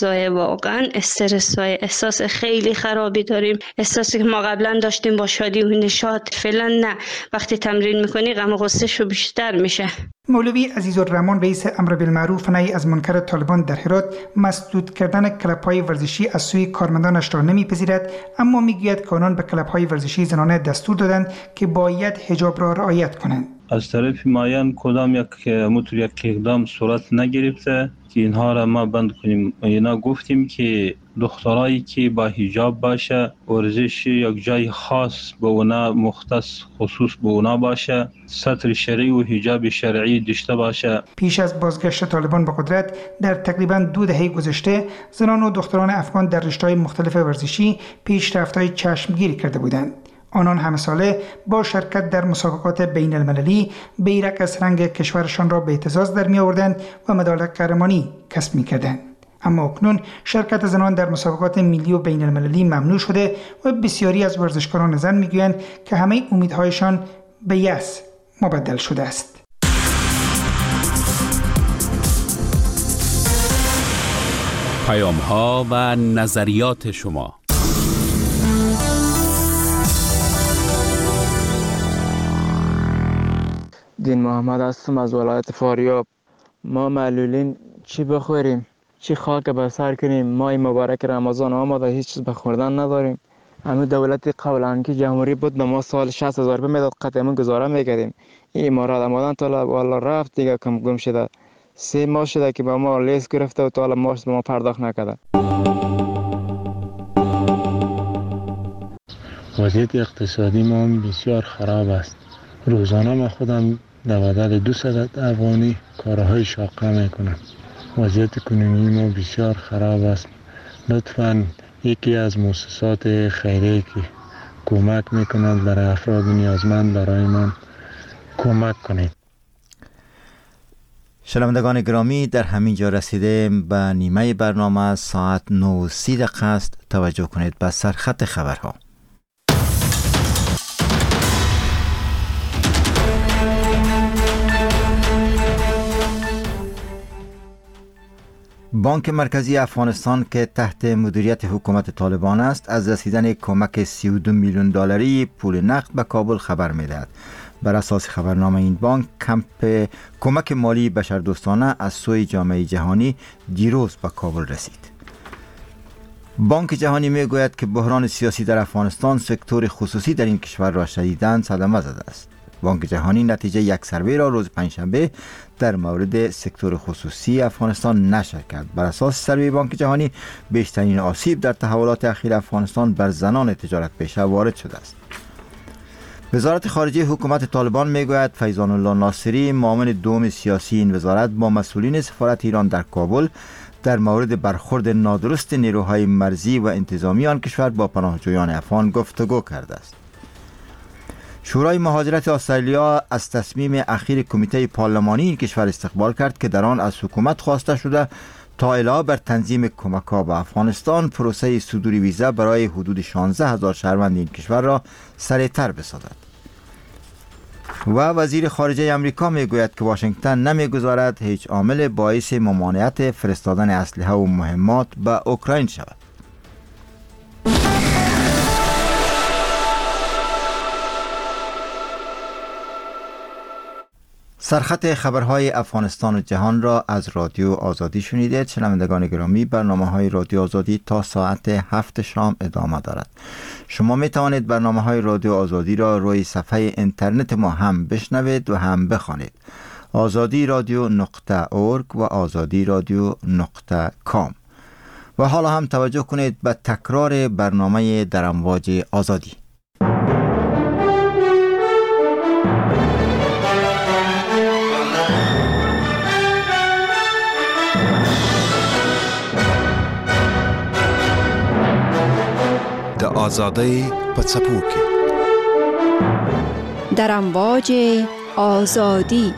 زای احساس خیلی خرابی داریم. احساسی که ما قبلا داشتیم با شادی و نشاط فعلا نه. وقتی تمرین میکنی غم و غصه شو بیشتر میشه. مولوی عزیزالرحمن رئیس امر بالمعروف و نهی از منکر طالبان در هرات مسدود کردن کلب‌های ورزشی از سوی کارمندانش را نمیپذیرد، اما میگوید که آنان به کلب‌های ورزشی زنانه دستور دادند که باید حجاب را رعایت کنند. از طرف معین کدام یک اقدام صورت نگرفته که اینها را ما بند کنیم. اینا گفتیم که دخترایی که با حجاب باشه، ورزش یک جای خاص به اونا مختص خصوص به اونا باشه، ستر شرعی و حجاب شرعی داشته باشه. پیش از بازگشت طالبان به قدرت در تقریباً 2 دهه گذشته زنان و دختران افغان در رشته‌های مختلف ورزشی پیشرفت‌های چشمگیری کرده بودند. آنان همه ساله با شرکت در مسابقات بین المللی بیرق از رنگ کشورشان را به اعتزاز در می آوردند و مدال قهرمانی کسب می کردند. اما اکنون شرکت زنان در مسابقات ملی و بین المللی ممنوع شده و بسیاری از ورزشکاران زن می گویند که همه امیدهایشان به یأس مبدل شده است. پیام‌ها و نظریات شما. دین محمد هستم از ولایت فاریاب. ما معلولین چی بخوریم؟ چی خاک به سر کنیم؟ ماه مبارک رمضان آمده، هیچ چیز به خوردن نداریم. همه دولت قبلا که جمهوری بود به ما سال 60,000 روپیه میداد، قطعا گزاره میکردیم. این امارات آمدن تا والا رفت دیگه کم گم شده. 3 ماه شده که با ما لیست گرفته و تا حالا ماش به ما پرداخت نکرده. وضعیت اقتصادی ما بسیار خراب است. روزانه ما خودم در بدل 200 افغانی کارهای شاقه میکنم. وضعیت کنونی ما بسیار خراب است. لطفاً یکی از مؤسسات خیریه که کمک میکنند برای افراد نیازمند برای من کمک کنید. شنوندگان گرامی، در همین جا رسیده به نیمه برنامه. ساعت 9:30 است. توجه کنید به سرخط خبرها. بانک مرکزی افغانستان که تحت مدیریت حکومت طالبان است از رسیدن کمک 32 میلیون دلاری پول نقد به کابل خبر می‌دهد. بر اساس خبرنامه این بانک کمک مالی بشردوستانه از سوی جامعه جهانی دیروز به کابل رسید. بانک جهانی میگوید که بحران سیاسی در افغانستان سکتور خصوصی در این کشور را شدیداً صدمه زده است. بانک جهانی نتیجه یک سروی را روز پنجشنبه در مورد سکتور خصوصی افغانستان نشر کرد. بر اساس سروی بانک جهانی بیشترین آسیب در تحولات اخیر افغانستان بر زنان تجارت پیشه وارد شده است. وزارت خارجه حکومت طالبان میگوید فیضان الله ناصری، معاون دوم سیاسی این وزارت، با مسئولین سفارت ایران در کابل در مورد برخورد نادرست نیروهای مرزی و انتظامی آن کشور با پناهجویان افغان گفتگو کرده است. شورای مهاجرت استرالیا از تصمیم اخیر کمیته پارلمانی این کشور استقبال کرد که در آن از حکومت خواسته شده تا علاوه بر تنظیم کمک‌ها به افغانستان پروسه صدور ویزا برای حدود 16,000 شهروند این کشور را سریعتر بسازد. و وزیر خارجه امریکا میگوید که واشنگتن نمیگذارد هیچ عامل باعث ممانعت فرستادن اسلحه و مهمات به اوکراین شود. سرخط خبرهای افغانستان و جهان را از رادیو آزادی شنیدید. شنوندگان گرامی، برنامه‌های رادیو آزادی تا ساعت 7 شام ادامه دارد. شما می توانید برنامه‌های رادیو آزادی را روی صفحه اینترنت ما هم بشنوید و هم بخوانید. azadi-radio.org و azadi-radio.com. و حالا هم توجه کنید به تکرار برنامه در امواج آزادی. د آزادۍ په څپو کې در امواج آزادی.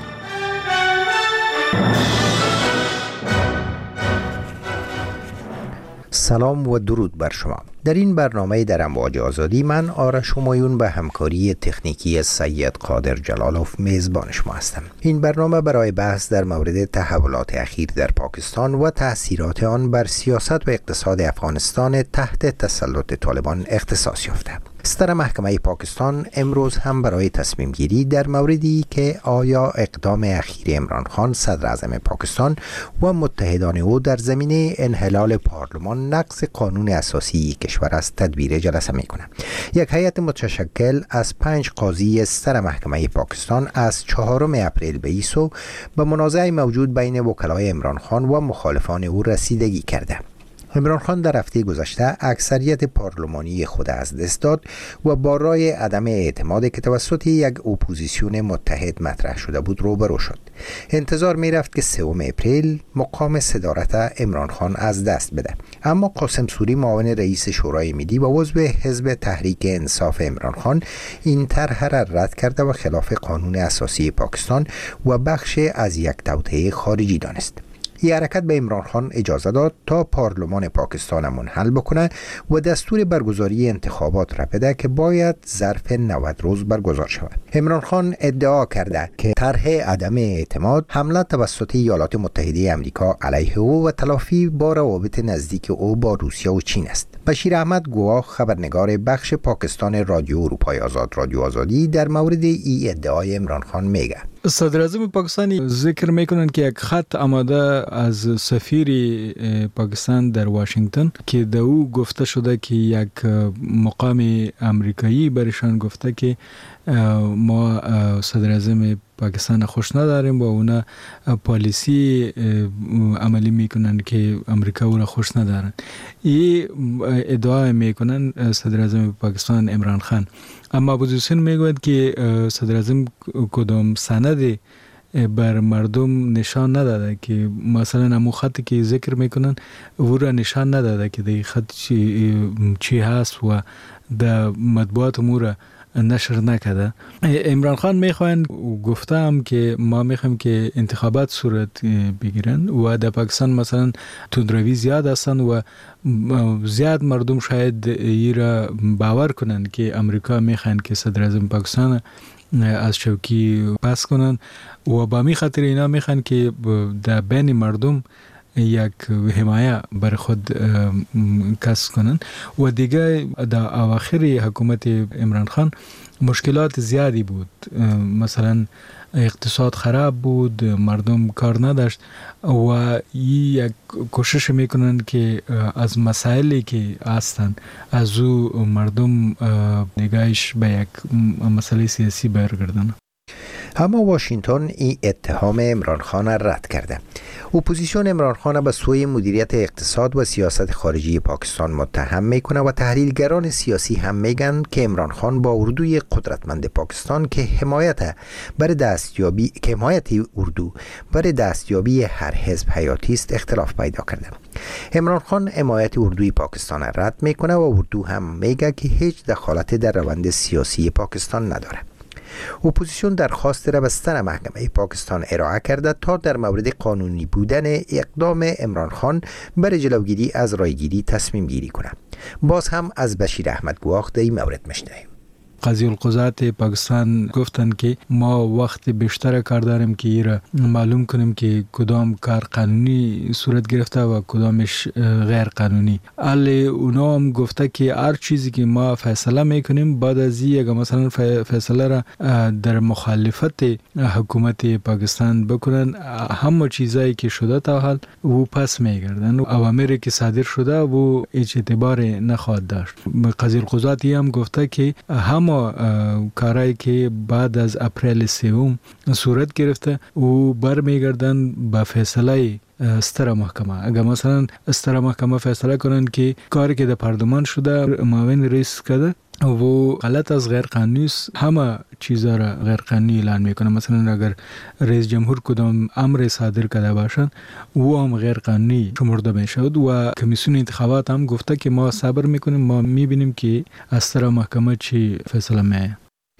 سلام و درود بر شما. در این برنامه در امواج آزادی من آرش همایون به همکاری تکنیکی سید قادر جلالوف میزبان شما هستم. این برنامه برای بحث در مورد تحولات اخیر در پاکستان و تأثیرات آن بر سیاست و اقتصاد افغانستان تحت تسلط طالبان اختصاص یافته. ستر محکمه پاکستان امروز هم برای تصمیم گیری در موردی که آیا اقدام اخیر عمران خان صدر اعظم پاکستان و متحدان او در زمینه انحلال پارلمان نقض قانون اساسی کشور است تدبیر جلسه میکنه. یک هیئت متشکل از 5 قاضی ستر محکمه پاکستان از 4 اپریل به این سو به منازعه موجود بین وکلای عمران خان و مخالفان او رسیدگی کرده. عمران خان در هفته گذشته اکثریت پارلمانی خود از دست داد و با رای عدم اعتماد که توسط یک اپوزیسیون متحد مطرح شده بود روبرو شد. انتظار می رفت که 3 اپریل مقام صدارت عمران خان از دست بده، اما قاسم سوری معاون رئیس شورای ملی و عضو حزب تحریک انصاف عمران خان این طرح را رد کرده و خلاف قانون اساسی پاکستان و بخش از یک توطئه خارجی دانست. این حرکت به عمران خان اجازه داد تا پارلمان پاکستان منحل بکنه و دستور برگزاری انتخابات را بده که باید ظرف 90 روز برگزار شود. عمران خان ادعا کرده که طرح عدم اعتماد حمله توسط ایالات متحده آمریکا علیه او و تلافی با روابط نزدیک او با روسیه و چین است. بشیر احمد گواه، خبرنگار بخش پاکستان رادیو اروپای آزاد رادیو آزادی، در مورد این ادعای عمران خان میگه: صدر اعظم پاکستانی ذکر میکنند که یک خط آماده از سفیر پاکستان در واشنگتن که در او گفته شده که یک مقام امریکایی برشان گفته که ما صدر اعظم پاکستان خوش نداریم و اونا پالیسی عملی میکنن که امریکا او را خوش ندارن. این ادعا میکنن صدر اعظم پاکستان عمران خان. اما اپوزیسیون میگوید که صدر اعظم کدام سند بر مردم نشان نداده که مثلا امو خطی که ذکر میکنن او را نشان نداده که دی خط چی هست و در مطبوعات امو را نشر نکرده. عمران خان میخواین گفتم که ما میخوایم که انتخابات صورت بگیرن و در پاکستان مثلا تندروی زیاد هستن و زیاد مردم شاید ای را باور کنن که امریکا میخواین که صدر اعظم پاکستان از چوکی پس کنن و با می خاطر اینا میخواین که در بین مردم یک حمایه بر خود کسب کنن و دیگه در اواخر حکومت عمران خان مشکلات زیادی بود. مثلا اقتصاد خراب بود، مردم کار نداشت و یک کوشش میکنن که از مسائلی که هستن از او مردم نگاهش به یک مسئله سیاسی برگردن. اما واشنگتن این اتهام عمران خان را رد کرده. اپوزیسیون عمران خان به سوی مدیریت اقتصاد و سیاست خارجی پاکستان متهم میکنه و تحلیلگران سیاسی هم میگن که عمران خان با اردوی قدرتمند پاکستان که حمایت اردو برای دستیابی هر حزب حیاتی است اختلاف پیدا کرده. عمران خان حمایت اردوی پاکستان را رد میکنه و اردو هم میگه که هیچ دخالت در روند سیاسی پاکستان نداره. اپوزیسیون درخواست را به ستر محکمه پاکستان ارائه کرده تا در مورد قانونی بودن اقدام عمران خان برای جلوگیری از رایگیری تصمیم گیری کنه. باز هم از بشیر احمد گواخ در این مورد میشنویم. قاضی القضات پاکستان گفتند که ما وقت بیشتر کار داریم که این را معلوم کنیم که کدام کار قانونی صورت گرفته و کدامش غیر قانونی. علی اونا هم گفته که هر چیزی که ما فیصله میکنیم بعد از این اگر مثلا فیصله را در مخالفت حکومت پاکستان بکنن همه چیزایی که شده تا حال و پس میگردن. اوامری که صادر شده و هیچ اعتبار نخواهد داشت. قاضی القضات هم گفته که هم کارهایی که بعد از اپریل 3 صورت گرفته و برمیگردن به فیصله ستر محکمه. اگر مثلا ستر محکمه فیصله کنن که کاری که در پارلمان شده معاون رئیس کرده و غلط از غیر قانونی است، همه چیزا را غیر قانونی اعلان میکنه. مثلا اگر رئیس جمهور کدام امر صادر کرده باشند او هم غیر قانونی شمرده میشود و کمیسیون انتخابات هم گفته که ما صبر میکنیم، ما میبینیم که از ستر محکمه چی فیصله میه.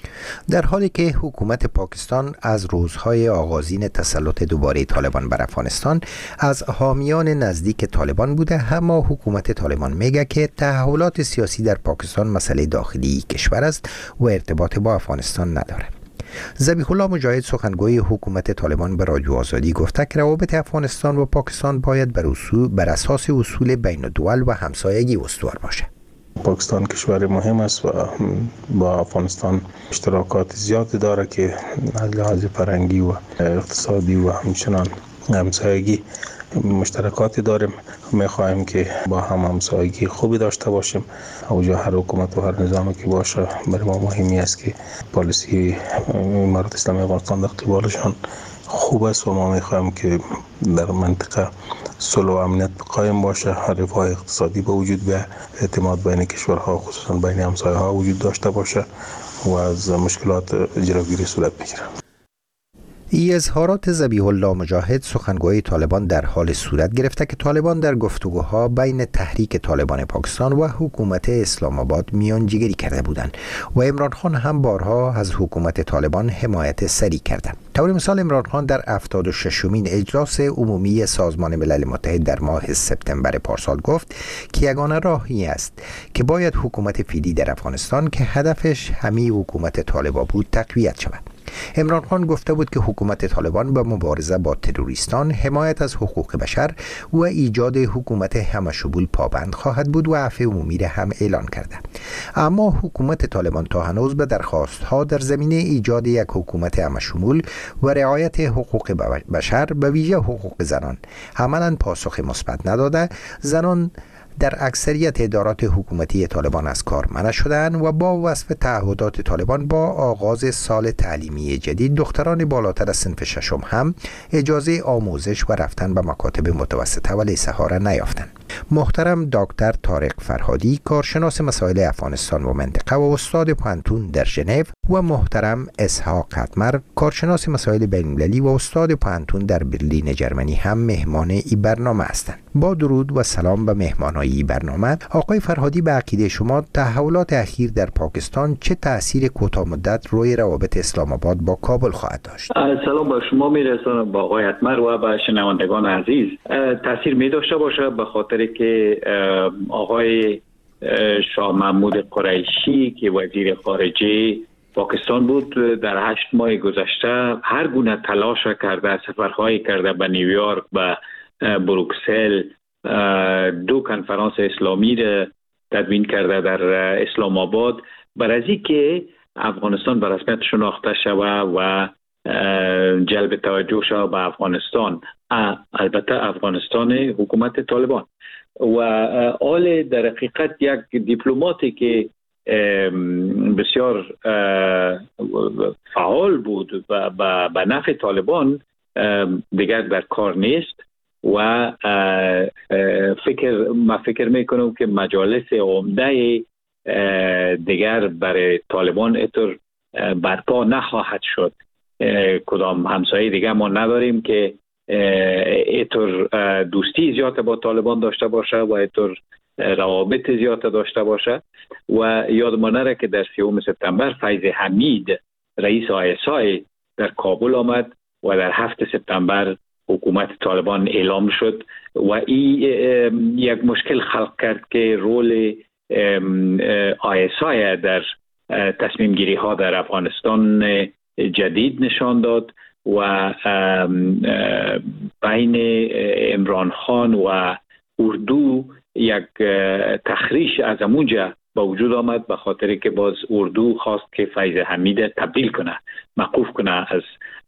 در حالی که حکومت پاکستان از روزهای آغازین تسلط دوباره طالبان بر افغانستان از حامیان نزدیک طالبان بوده، اما حکومت طالبان میگه که تحولات سیاسی در پاکستان مسئله داخلی کشور است و ارتباط با افغانستان نداره. ذبیح الله مجاهد سخنگوی حکومت طالبان به رادیو آزادی گفته که روابط افغانستان و پاکستان باید بر اساس اصول بین الدول و همسایگی استوار باشه. پاکستان کشور مهم است و با افغانستان اشتراکات زیادی داره که از لحاظ فرهنگی و اقتصادی و همچنان همسایگی مشترکاتی داریم. میخواهیم که با هم همسایگی خوبی داشته باشیم. اوجا هر حکومت و هر نظامی که باشه برای ما مهمی است که پالیسی امارات اسلامی افغانستان در قبالشان خوب است و ما میخواهیم که در منطقه صلح و امنیت قایم باشه، رفاه اقتصادی به وجود بیاید، اعتماد بین کشورها خصوصا بین همسایه‌ها وجود داشته باشه و از مشکلات جلوگیری صورت بگیره. این اظهارات ذبیح الله مجاهد سخنگوی طالبان در حال صورت گرفته که طالبان در گفتگوها بین تحریک طالبان پاکستان و حکومت اسلام آباد میانجیگری کرده بودند و عمران خان هم بارها از حکومت طالبان حمایت سریع کرده. طور مثال عمران خان در 76مین اجلاس عمومی سازمان ملل متحد در ماه سپتامبر پارسال گفت که یگانه راهی است که باید حکومت فعلی در افغانستان که هدفش همین حکومت طالبان بود تقویت شود. عمران خان گفته بود که حکومت طالبان به مبارزه با تروریستان، حمایت از حقوق بشر و ایجاد حکومت همشمول پابند خواهد بود و عفو عمومی را هم اعلان کرده. اما حکومت طالبان تا هنوز به درخواست‌ها در زمینه ایجاد یک حکومت همشمول و رعایت حقوق بشر به ویژه حقوق زنان عملاً پاسخ مثبت نداده. زنان در اکثریت ادارات حکومتی طالبان از کار منع شدند و با وصف تعهدات طالبان با آغاز سال تعلیمی جدید، دختران بالاتر از صنف ششم هم اجازه آموزش و رفتن به مکاتب متوسطه و لیسه ها را نیافتند. محترم دکتر طارق فرهادی، کارشناس مسائل افغانستان و منطقه و استاد پانتون در ژنو، و محترم اسحاق قطمر، کارشناس مسائل بین‌المللی و استاد پانتون در برلین جرمنی هم مهمان این برنامه هستند. با درود و سلام به مهمانان این برنامه. آقای فرهادی، به عقیده شما تحولات اخیر در پاکستان چه تأثیر کوتاه مدت روی روابط اسلام آباد با کابل خواهد داشت؟ سلام با شما میرسانم، با آقای قطمر و با شنوندگان عزیز. تأثیر می داشته باشه به خاطر که آقای شاه محمود قریشی که وزیر خارجه پاکستان بود، در 8 ماه گذشته هر گونه تلاش کرده، سفرهای کرده به نیویورک، به بروکسل، 2 کنفرانس اسلامی را تدوین کرده در اسلام آباد برای از اینکه افغانستان به رسمیت شناخته شود و جلب توجه شود به افغانستان، البته افغانستان حکومت طالبان. و آل در حقیقت یک دیپلماتی که بسیار فعال بود به نفع طالبان دیگر در کار نیست و فکر میکنم که مجالس عمده دیگر برای طالبان اینطور برپا نخواهد شد. کدام همسایه دیگر ما نداریم که اینطور دوستی زیاد با طالبان داشته باشه و اینطور روابط زیاد داشته باشه. و یادمان نره که در 3 سپتامبر فیض حمید رئیس ISI در کابل آمد و در 7 سپتامبر حکومت طالبان اعلام شد و این یک مشکل خلق کرد که رول ISI در تصمیم گیری ها در افغانستان جدید نشان داد و بین عمران خان و اردو یک تخریش از اونجا با وجود آمد، به خاطر که باز اردو خواست که فیض حمید تبدیل کنه، موقوف کنه از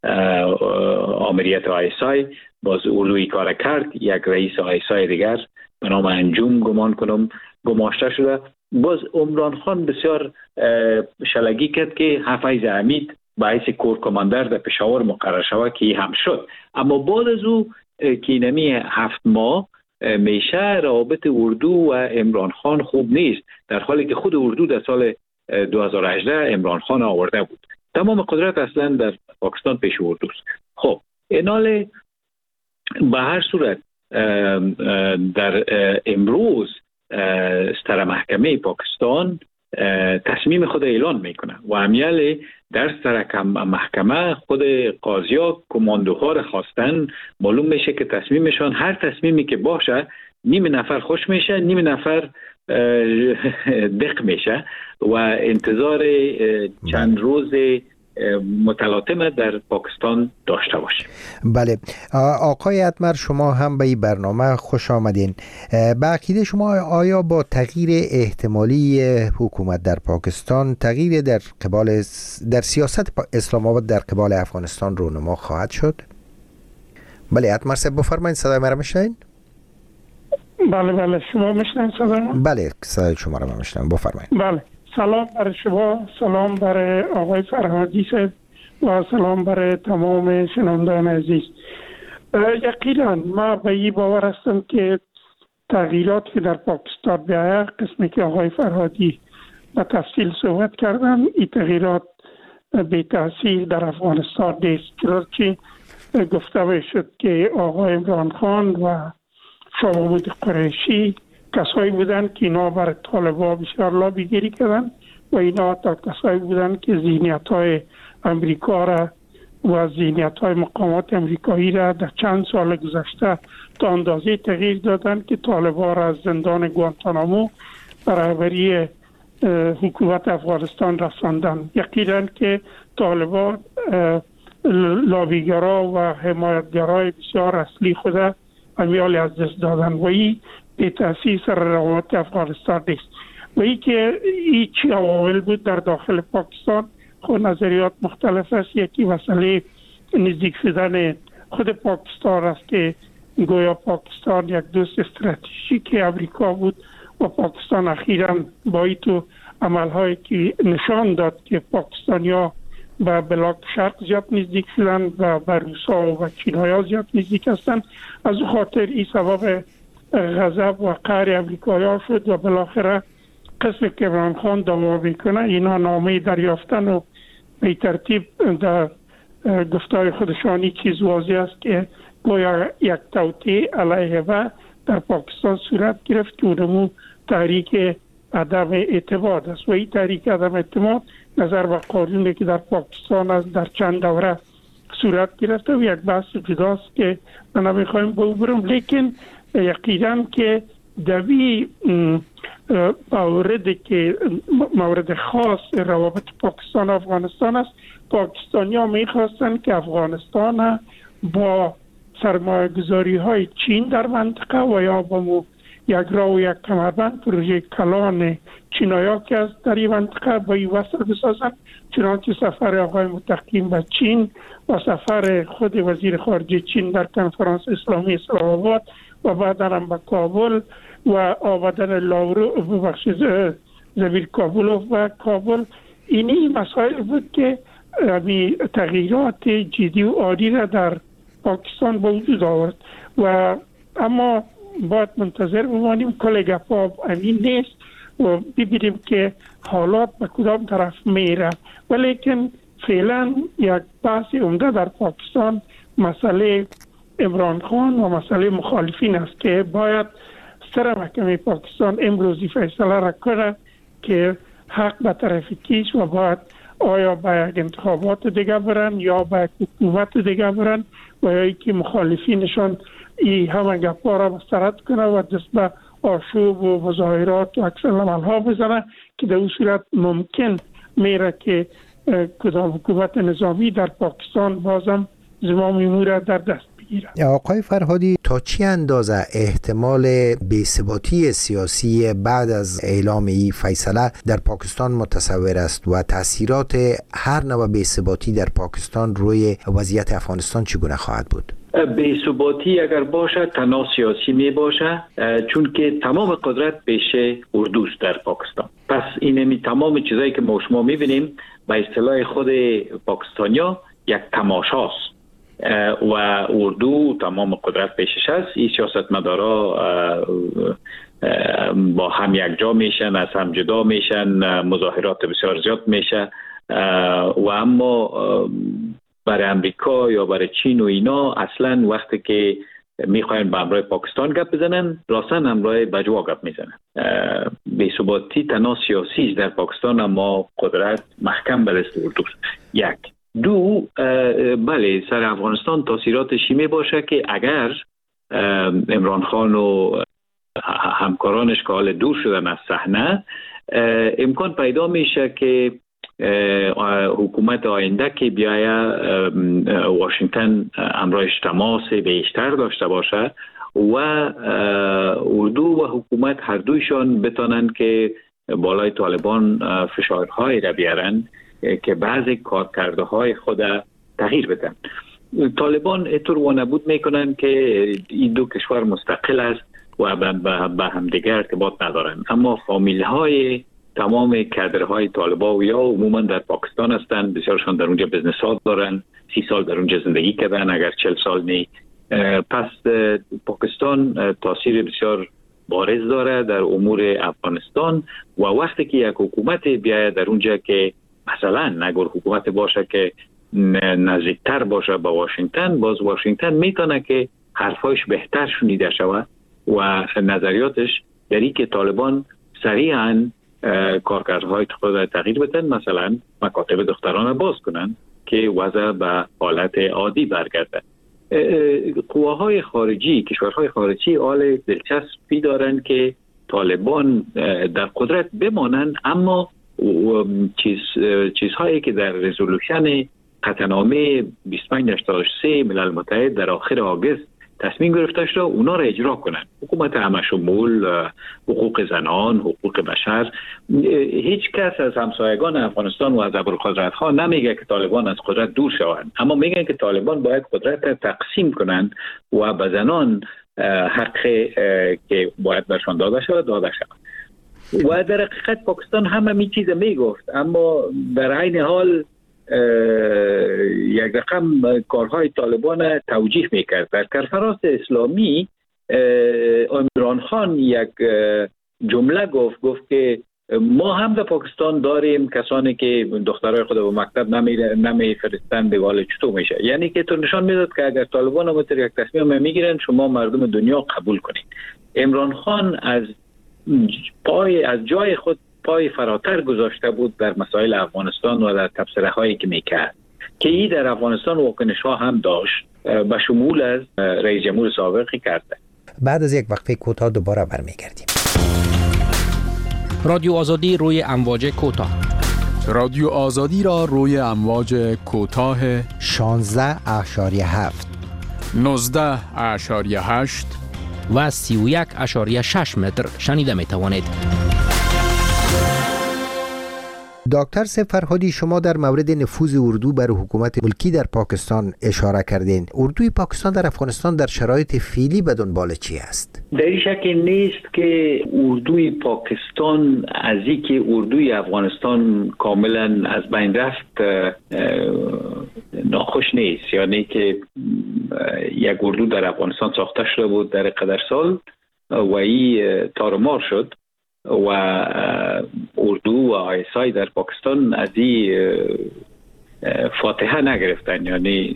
آمریت ISI. باز اردوی کار کرد، یک رئیس ISI دیگر به نام انجوم گمان کنم گماشته شده. باز عمران خان بسیار شلگی کرد که فیض حمید باعث کور کماندر در پشاور مقرر شود که هم شد. اما بعد از او که نمی 7 ماه میشه روابط اردو و عمران خان خوب نیست، در حالی که خود اردو در سال 2018 عمران خان آورده بود. تمام قدرت اصلا در پاکستان پیش اردوست. خب اینال به هر صورت در امروز ستر محکمه پاکستان تصمیم خود اعلان میکنه و امیال در ستر محکمه خود قاضیا کماندوها را خواستن. معلوم میشه که تصمیمشان، هر تصمیمی که باشه، نیم نفر خوش میشه، نیم نفر دق میشه و انتظار چند روز متلاطم در پاکستان داشته باشه. بله آقای قطمر، شما هم به این برنامه خوش آمدین. به عقیده شما آیا با تغییر احتمالی حکومت در پاکستان تغییر در سیاست اسلام آباد در قبال افغانستان رونما خواهد شد؟ بله قطمر صاحب بفرمایید، صدای مرا میشنوید؟ بله شما میشنوید صدای؟ بله صدای شما را میشنوم، بفرمایید. بله سلام برای شما، سلام برای آقای فرهادی صاحب و سلام برای تمام شنوندگان عزیز. یقینا ما به این باور هستم که تغییرات که در پاکستان بیاید، قسمی که آقای فرهادی به تفصیل صحبت کردن، این تغییرات به تاثیر در افغانستان نیست. که گفته میشد که آقای عمران خان و شاه محمود قریشی کسایی بودن که اینا برای طالبان بسیار لابی گیری کردن و اینا تا کسایی بودن که ذهنیت های امریکا را و ذهنیت های مقامات امریکایی را در چند سال گذشته تا اندازه تغییر دادن که طالبان را از زندان گوانتانامو برابری حکومت افغانستان رساندن. یقینا که طالبان لابیگرا و حمایتگرای بسیار اصلی خود امیال از دست دادن و این به تأسیس روابط افغانستان نیست و این که این چی عوامل بود در داخل پاکستان خود نظریات مختلف است. یکی مسئله نزدیک شدن خود پاکستان است که گویا پاکستان یک دوست استراتژیک امریکا بود و پاکستان اخیراً با این تو عملهایی که نشان داد که پاکستانیا به بلاک شرق زیاد نزدیک شدن و به روسا و چینایا زیاد نزدیک هستند. از او خاطر این سبب غضب و قهر امریکایا شد و بالاخره قسم که عمران خان دعوا میکنه اینا نامه دریافتن و به ترتیب در گفتار خودشانی چیز واضح است که گویا یک توطئه علیه و در پاکستان صورت گرفت که اونمو تحریک عدم اعتماد است و این تحریک عدم اعتماد نظر به قانونی که در پاکستان است در چند دوره صورت گرفته و یک بحث جداست که من نمیخوایم برم، لیکن یقینا که دوی مورد خاص روابط پاکستان و افغانستان است. پاکستانی ها میخواستن که افغانستان با سرمایه گذاری های چین در منطقه و یا با یک راه و یک کمربند پروژه کلان چینایا که از در این منطقه با این وصل بسازن، چنانچه سفر آقای متقیم به چین و سفر خود وزیر خارجه چین در کنفرانس اسلامی اسلام آباد و بعد هم به کابل و آمدن لاورو زمیر کابل و کابل، اینی مسائل بود که تغییرات جدی و عالی را در پاکستان به وجود آورد و اما باید منتظر بمانیم. کل گپا همین نیست و ببینیم که حالات به کدام طرف میره، ولیکن فعلا یک بحث عمده در پاکستان مسئله عمران خان و مسئله مخالفین است که باید سر محکمه پاکستان امروزی فیصله را کنه که حق به طرف کیست و باید آیا به یک انتخابات دیگه برن یا به حکومت دیگه برن و یا که مخالفینشان ای همه گپا را مسترد کنه و دست به آشوب و مظاهرات و اکثر عملها بزنه که در اون صورت ممکن میره که کدام حکومت نظامی در پاکستان بازم زمام امور را در دست بگیره. آقای فرهادی، تا چه اندازه احتمال بی‌ثباتی سیاسی بعد از اعلام این فیصله در پاکستان متصور است و تاثیرات هر نوع بی‌ثباتی در پاکستان روی وضعیت افغانستان چگونه خواهد بود؟ بی‌ثباتی اگر باشه تنها سیاسی می باشه، چون که تمام قدرت پیش اردوست در پاکستان. پس این تمام چیزایی که ما شما می‌بینیم به اصطلاح خود پاکستانیا یک تماشاست و اردو تمام قدرت پیشش هست. این سیاستمدارا با هم یک جا میشن، از هم جدا میشن، مظاهرات بسیار زیاد میشه و اما برای امریکا یا برای چین و اینا اصلا وقتی که میخواین به همراه پاکستان گپ بزنن راستن همراه بجوا گپ میزنن. بی‌ثباتی تنها سیاسی در پاکستان اما قدرت محکم به دست اردوست. یک. دو، بله سر افغانستان تاثیراتش می باشه که اگر عمران خان و همکارانش که حال دور شدن از صحنه، امکان پیدا میشه که حکومت آینده که بیایه واشنگتن امرایش تماس بیشتر داشته باشه و اردو و حکومت هر دویشان بتانن که بالای طالبان فشارهای را بیارن که بعضی کارکرده های خود تغییر بدن. طالبان اینطور وانمود میکنن که این دو کشور مستقل است و به همدیگر ارتباط ندارن، اما فامیل های تمام کادرهای طالبان یا عموما در پاکستان هستند. بسیارشان در اونجا بزنس ها دارن، 30 سال در اونجا زندگی کردن اگر 40 سال نی. پس پاکستان تاثیر بسیار بارز داره در امور افغانستان و وقتی که یک حکومت بیاید در اونجا که مثلا اگر حکومت باشه که نزدیکتر باشه با واشنگتن، باز واشنگتن میتونه که حرفایش بهتر شنیده شود و نظریاتش داری که طالبان سریعا کارکردهای خود تغییر بدن، مثلا مکاتب دختران باز کنن که وضع به حالت عادی برگرده. قواهای خارجی، کشورهای خارجی حال دلچسبی دارن که طالبان در قدرت بمانند، اما چیزهایی که در رزولوشن قطعنامه 2583 ملل متحد در آخر آگوست تصمیم گرفته شده اونا را اجرا کنند. حکومت همشمول، حقوق زنان، حقوق بشر. هیچ کس از همسایگان افغانستان و از ابوالقدرت ها نمیگه که طالبان از قدرت دور شوند، اما میگن که طالبان باید قدرت را تقسیم کنند و به زنان حق که باید برشان داده شود داده شود. و در حقیقت پاکستان همه چیز میگفت، اما در عین حال یک رقم کارهای طالبان توجیه میکرد. در سرفراز اسلامی عمران خان یک جمله گفت که ما هم در پاکستان داریم کسانی که دخترای خود به مکتب نمیفرستند، دیگه چطور میشه؟ یعنی که تو نشان میداد که اگر طالبان هم یک تصمیم میگیرن شما مردم دنیا قبول کنید. عمران خان از جای خود پای فراتر گذاشته بود در مسائل افغانستان و در تبصره هایی که میکرد که این در افغانستان واکنش ها هم داشت، به شمول از رئیس جمهور سابقی کرده. بعد از یک وقفه کوتاه دوباره برمیگردیم. رادیو آزادی روی امواج کوتاه. رادیو آزادی را روی امواج کوتاه 16.7 19.8 و 31.6 متر شنیده می توانید. دکتر فرهادی، شما در مورد نفوذ اردو بر حکومت ملکی در پاکستان اشاره کردین. اردوی پاکستان در افغانستان در شرایط فعلی به دنبال چی است؟ در این شک نیست که اردوی پاکستان از اینکه اردوی افغانستان کاملا از بین رفت ناخوش نیست. یعنی که یک اردو در افغانستان ساخته شده بود در قدر سال و این تارمار شد و اردو و آیسای در پاکستان از این فاتحه نگرفتن. یعنی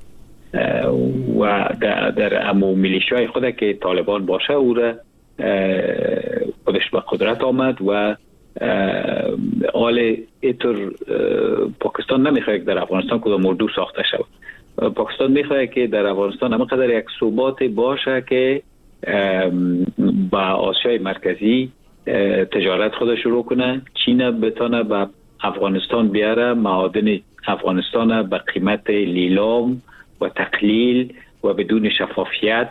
و در امو میلیشای خود که طالبان باشه او را خودش به قدرت آمد و آل ایتر پاکستان نمیخواد در افغانستان کدام اردو ساخته شود. پاکستان میخواد که در افغانستان همینقدر یک ثبات باشه که با آسیای مرکزی تجارت خودش شروع کنه، چین بتونه به افغانستان بیاره، معادن افغانستان به قیمت لیلام و تقلیل و بدون شفافیت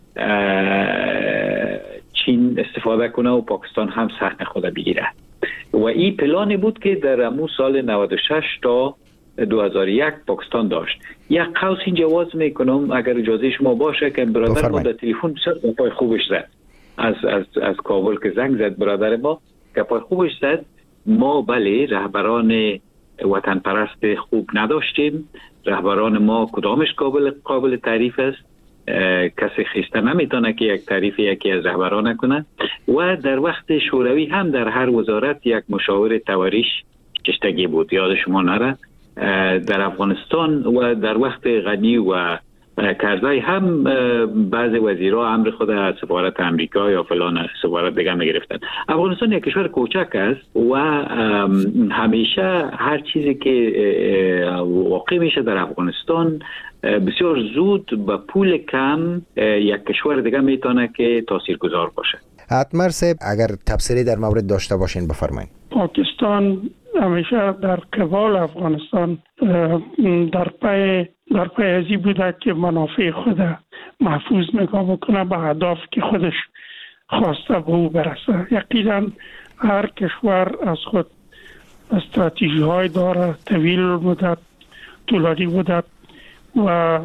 چین استفاده کنه و پاکستان هم سهم خود بگیره. و این پلانی بود که در امو سال 96 تا 2001 پاکستان داشت. یک قوس این جواز میکنم اگر اجازه شما باشه که برادر ما در تلفن بسیار گپای خوبش زد. از کابل که زنگ زد برادر ما گپای خوبش زد. ما بله رهبران وطن پرست خوب نداشتیم، رهبران ما کدامش قابل تعریف است، کسی خسته نمیتونه که یک تعریف یکی از رهبران نکنه. و در وقت شوروی هم در هر وزارت یک مشاور تواریش چشتگی بود، یاد شما نره. در افغانستان و در وقت غنی و کرزی هم بعض وزیرها امر خود از سفارت امریکا یا فلان سفارت دیگه میگرفتن. افغانستان یک کشور کوچک است و همیشه هر چیزی که واقع میشه در افغانستان بسیار زود به پول کم یک کشور دیگه میتونه که تاثیرگذار باشه. حتما صاحب اگر تبصره در مورد داشته باشین بفرمایید. پاکستان همیشه در قبال افغانستان در پای ازی بوده که منافع خود محفوظ نگاه بکنه، به اهداف که خودش خواسته به او برسه. یقینا هر کشور از خود استراتژی های داره، طویل مدت، طولانی مدت، و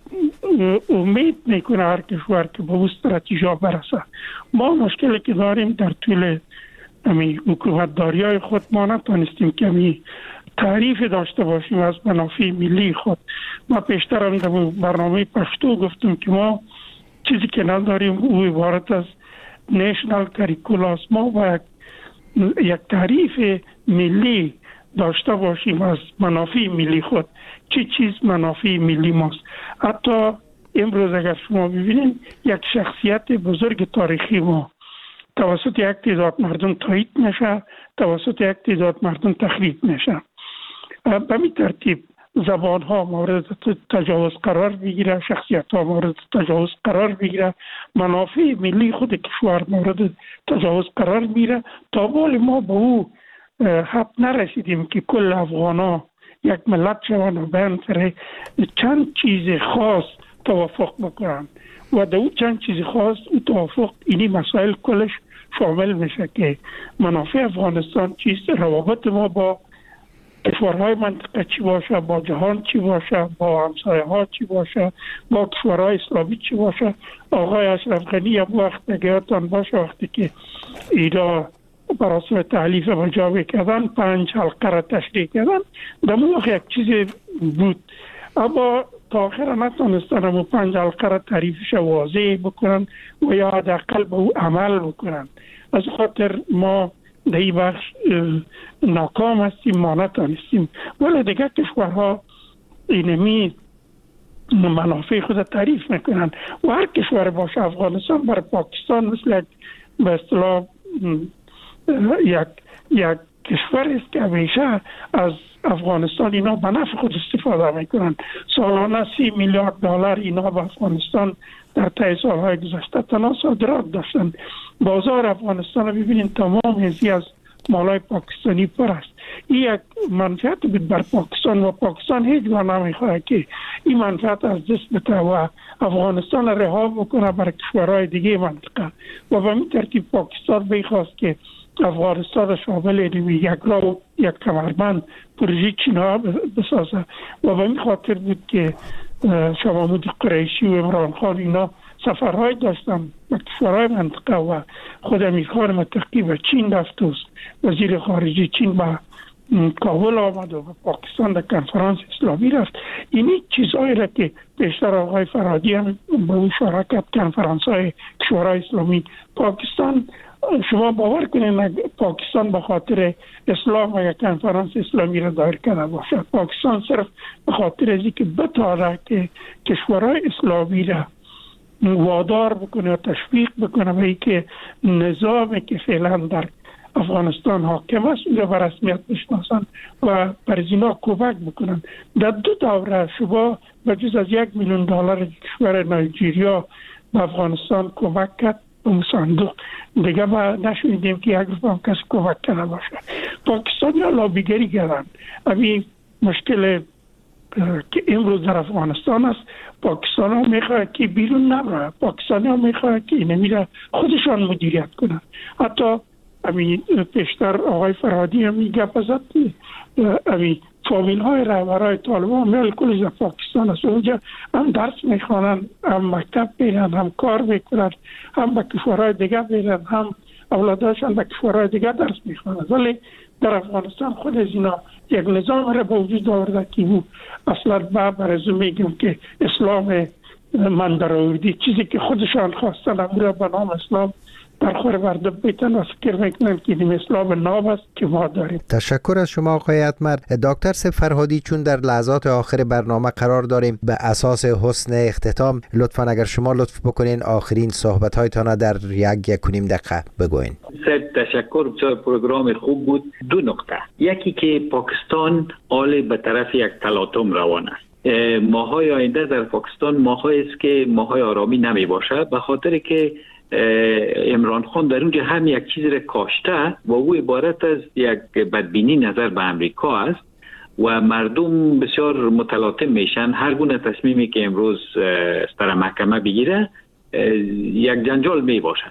امید میکنه هر کشور که به اون استراتژی ها برسه. ما مشکلی که داریم در طول حکومت داری های خود ما نتونستیم که تعریف داشته باشیم از منافع ملی خود. ما پیشتر هم در برنامه پشتو گفتم که ما چیزی که نداریم او عبارت از نیشنل کریکولاس. ما باید یک تعریف ملی داشته باشیم از منافع ملی خود. چی چیز منافع ملی ماست؟ حتی امروز اگر شما ببینید یک شخصیت بزرگ تاریخی ما توسط یک تعداد مردم تایید میشه، توسط یک تعداد مردم تخریب میشه. به این ترتیب زبان ها مورد تجاوز قرار بگیره، شخصیت ها مورد تجاوز قرار بگیره، منافع ملی خود کشور مورد تجاوز قرار میگیره. تا بال ما به او حق نرسیدیم که کل افغان ها یک ملت شوند و بیان سر چند چیز خاص توافق بکنن و در اون چند چیز خاص اون توافق اینی مسائل کلش شامل میشه که منافع افغانستان چیست، روابط ما با کشورهای منطقه چی باشه، با جهان چی باشه، با همسایه ها چی باشه، با کشورهای اسلامی چی باشه. آقای اشرف غنی هم وقت نگهتان باشه وقتی که اینا براسم تعلیف بجا بکردن 5 حلقه را تشریح کردن در موقع یک چیز بود، اما تا آخر نتونستن و 5 حلقه را تعریفش واضح بکنن و یا حداقل به او عمل بکنن. از خاطر ما در این بخش ناکام هستیم، ما نتونستیم. ولی دیگه کشورها اینمی منافع خود تعریف میکنن و هر کشور باشه افغانستان برای پاکستان مثل به اصطلاح یک کشور است که همیشه از افغانستان اینا به نفع خود استفاده میکنن. سالانه 30 میلیارد دلار اینا به افغانستان در طی سالهای گذشته تنها صادرات داشتن. بازار افغانستان رو ببینین تمام هزی از مالای پاکستانی پر است. این یک منفعت بود بر پاکستان و پاکستان هیچ گاه نمیخواد که این منفعت از دست بده و افغانستان رها بکنه بر کشورهای دیگه منطقه و به این ترتیب پاکستان بخواست که افغانستان شامل یک راه یک کمربند پروژه چینها بسازه و به این خاطر بود که شاه محمود قریشی و عمران خان اینا سفرهای داشتن به کشورهای منطقه و خود امیر خان متقی به چین رفت و وزیر خارجه چین به کابل آمد و به پاکستان در کنفرانس اسلامی رفت. اینی چیزهایی را که بیشتر آقای فرهادی هم به اون شرکت کنفرانس های کشورهای اسلامی پاکستان، شما باور کنید پاکستان به خاطر اسلام و یک کنفرانس اسلامی را دایر کرده باشد. پاکستان صرف به خاطر از اینکه بتاره که کشورهای اسلامی را وادار بکنه و تشویق بکنه به اینکه نظامی که فعلا در افغانستان حاکم است او را به رسمیت بشناسند و بر اینا کمک بکنند. در 2 دوره شما بجز از $1 میلیون کشور نایجیریا به افغانستان کمک کرد به صندوق، دیگه ما نشویدیم که یک روز کسی کمک کنه باشه. پاکستان یا لابیگری کردن. همین مشکل که امروز در افغانستان است، پاکستان ها میخواد که بیرون نبره، پاکستانی ها میخواد که نمیره خودشان مدیریت کنن. حتی همین پیشتر آقای فرهادی هم گپ زد که همین فامیل های رهبرای طالبان میل کلش در پاکستان است. اونجا هم درس میخوانن، هم مکتب میرن، هم کار میکنن، هم به کشورهای دیگه میرن، هم اولاداشان به کشورهای دیگه درس میخوانن. ولی در افغانستان خود از اینا یک نظام را به وجود آورده که او اصلا برای میگم که اسلام من در آوردی، چیزی که خودشان خواستن امور را به نام اسلام در خور مردم بیتن و فکر میکنن که این اسلام ناب است که ما داریم. تشکر از شما آقای اتمر. دکتر سیف فرهادی، چون در لحظات آخر برنامه قرار داریم، به اساس حسن اختتام لطفا اگر شما لطف بکنین آخرین صحبت هایتان در 1.5 دقیقه بگوین. تشکر، بسیار پروگرام خوب بود. 2 نکته، یکی که پاکستان آل به طرف یک تلاطم روان است. ماهای آینده در پاکستان ماهایی است که ماهای آرامی نمی باشه، به خاطر که عمران خان در اونجا هم یک چیز را کاشته و او عبارت از یک بدبینی نظر به امریکا است و مردم بسیار متلاطم میشن. هر گونه تصمیمی که امروز در محکمه بگیره یک جنجال می باشه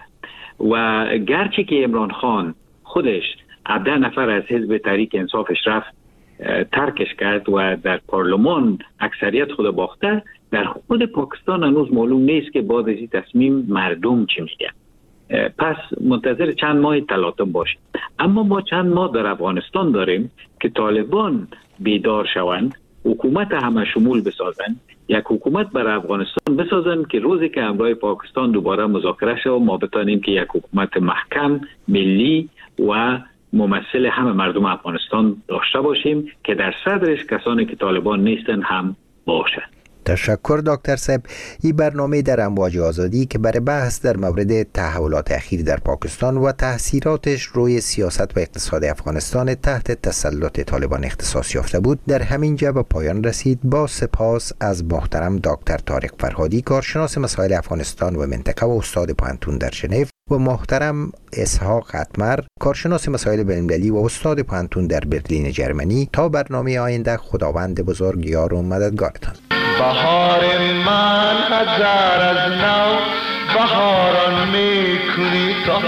و گرچه که عمران خان خودش 10 نفر از حزب تحریک انصافش رفت ترکش کرد و در پارلمان اکثریت خود باخته، در خود پاکستان هنوز معلوم نیست که بعد از این تصمیم مردم چی میگن. پس منتظر چند ماه تلاطم باشیم. اما ما چند ماه در افغانستان داریم که طالبان بیدار شوند، حکومت همه شمول بسازن، یک حکومت برای افغانستان بسازن که روزی که همراه پاکستان دوباره مذاکره شود ما بتانیم که یک حکومت محکم، ملی و ممثل همه مردم افغانستان داشته باشیم که در صدرش کسانی که طالبان نیستن هم باشه. تشکر دکتر صاحب. این برنامه در امواج آزادی که برای بحث در مورد تحولات اخیر در پاکستان و تاثیراتش روی سیاست و اقتصاد افغانستان تحت تسلط طالبان اختصاص یافته بود در همین جا به پایان رسید. با سپاس از محترم دکتر طارق فرهادی، کارشناس مسائل افغانستان و منطقه و استاد پوهنتون در ژنو و محترم اسحاق قطمر، کارشناس مسائل بین‌المللی و استاد پانتون در برلین جرمنی. تا برنامه آینده، خداوند بزرگ یار و مددگارتان. بهار من هزار از نو بهاران میکنی تا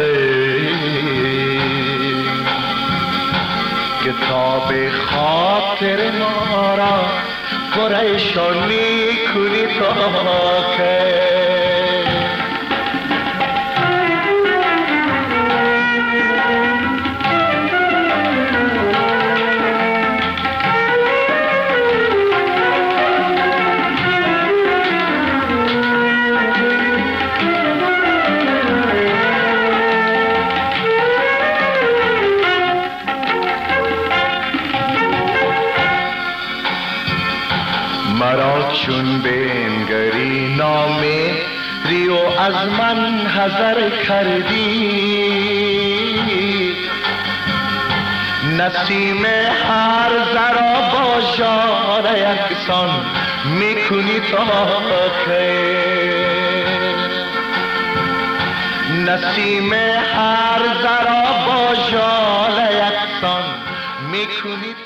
کتاب خاطر ما را پریشان میکنی تا چون بنگری نامه ریو از من حذر کردی، نسیم هر ذرا با جان یکسان میکنی تا که نسیم هر ذرا با جان یکسان میکنی